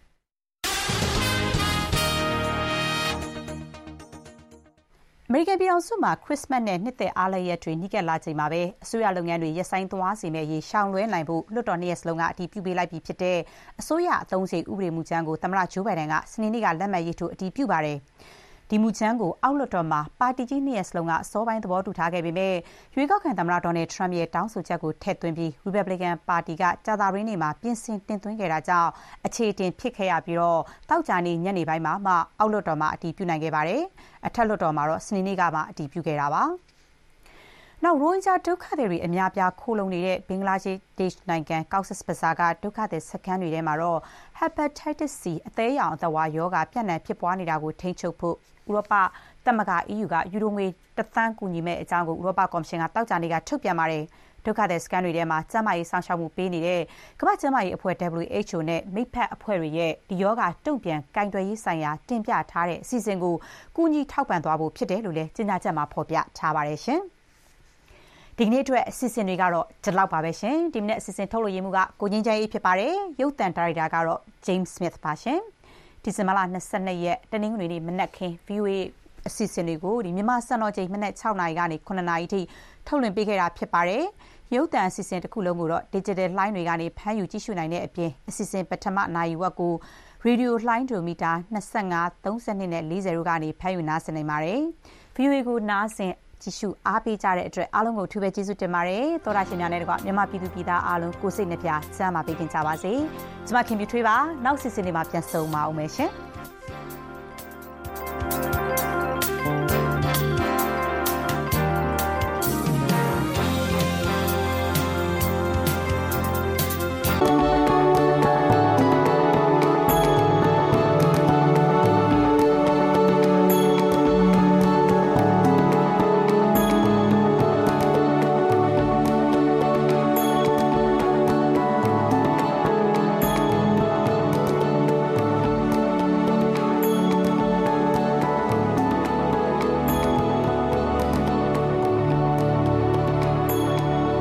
S4: အမေရိကန်ပြည်ထောင်စုမှာခရစ်စမတ်နဲ့နှစ်သက်အားလပ်ရက်တွေနီးကပ်လာချိန်မှာပဲအစိုးရလုပ်ငန်းတွေရပ်ဆိုင်းသွားစေမယ့်အရေးရှောင်လွှဲနိုင်ဖို့လွှတ်တော်နှစ်ရပ်စလုံးကအတည်ပြုပေးလိုက်ပြီဖြစ်တဲ့အစိုးရအသုံးစရိတ်ဥပဒေမူကြမ်းကိုသမ္မတဂျိုးဘိုင်ဒန်ကစနေနေ့ကလက်မှတ်ရေးထိုးအတည်ပြုပါတယ်။ဒီမူကြမ်းကိုအောက်လွှတ်တော်မှာပါတီကြီးနှစ်ရပ်စလုံးကအစောပိုင်းသဘောတူထားခဲ့ပေမဲ့ရွေးကောက်ခံသမ္မတဒေါ်နယ်ထရမ့်ရဲ့တောင်းဆိုချက်ကိုထည့်သွင်းပြီးရီပတ်ဘလစ်ကန်ပါတီကကြာသပတေးနေ့မှာပြင်ဆင်တင်သွင်းခဲ့တာကြောင့်အခြေအတင်ဖြစ်ခဲ့ရပြီးတော့တောက်ကြနေ့ညနေပိုင်းမှာမှအောက်လွှတ်တော်မှာအတည်ပြုနိုင်ခဲ့ပါတယ်။အထက်လွှတ်တော်မှာတော့စနေနေ့ကမှအတည်ပြုခဲ့တာပါ။နောက်ရိုဟင်ဂျာဒုက္ခသည်တွေအများပြားခိုလုံနေတဲ့ဘင်္ဂလားဒေ့ရှ်နိုင်ငံကောက်ဆစ်ဘဇာကဒုက္ခသည်စခန်းတွေထဲမှာတော့ Hepatitis C အသေးရောင်အသက်ဝါရောဂါပြန့်နှံ့ဖြစ်ပွားနေတာကိုထိန်းချုပ်ဖို့ဥရောပသမဂ္ဂ အီးယူ ကယူရိုငွေတစ်သန်းကူညီမဲ့အကြောင်းကိုဥရောပကော်မရှင်ကတောက်ကြနေ့ကထုတ်ပြန်ပါတယ်။ဒုက္ခသည်စခန်းတွေထဲမှာကျန်းမာရေးစောင့်ရှောက်မှုပေးနေတဲ့ကမ္ဘာ့ကျန်းမာရေးအဖွဲ့ ဒဘလျူ အိတ်ချ်အို နဲ့မိတ်ဖက်အဖွဲ့တွေရဲ့ဒီရောဂါတုံ့ပြန်ကိုင်တွယ်ရေးဆိုင်ရာတင်ပြထားတဲ့အစီအစဉ်ကိုကူညီထောက်ပံ့သွားဖို့ဖြစ်တယ်လို့လည်းကြေညာချက်မှာဖော်ပြထားပါတယ်ရှင်။ဒီကနေ့အတွက်အစီအစဉ်တွေကတော့ဒီလောက်ပါပဲရှင်။ဒီမနေ့အစီအစဉ်ထုတ်လွှင့်ရမှုကကိုငင်းချမ်းအေးဖြစ်ပါတယ်။ရုပ်သံဒါရိုက်တာကတော့ James Smith ပါရှင်။ဒီဇင်ဘာလ၂၂ရက်တနင်္ဂနွေနေ့မနက်ခင်း ဗီအိုအေ အစီအစဉ်တွေကိုဒီမြန်မာစံတော်ချိန်မနက်၆နာရီကနေခုနှစ်နာရီထိထုတ်လွှင့်ပေးခဲ့တာဖြစ်ပါတယ်။ရုပ်သံအစီအစဉ်တစ်ခုလုံးကိုတော့ digital လှိုင်းတွေကနေဖမ်းယူကြည့်ရှုနိုင်တဲ့အပြင်အစီအစဉ်ပထမနိုင်ဝက်ကိုရေဒီယိုလှိုင်းဒိုမီတာ၂၅ ၃၂နဲ့၄၀တို့ကနေဖမ်းယူနားဆင်နိုင်ပါတယ်။ ဗီအိုအေ ကိုနားဆင်ကြည့်ရှုအားပေးကြတဲ့အတွက်အားလုံးကိုထူးပဲကျေးဇူးတင်ပါတယ်။သောတာရှင်များနဲ့တကွမြန်မာပြည်သူပြည်သားအားလုံးကိုစိတ်နှပြစမ်းမပေးခင်ကြပါစေ။ကျွန်မခင်ဗျူထွေးပါနောက်စီစဉ်တွေမှာပြန်ဆုံပါအောင်မယ်ရှင်။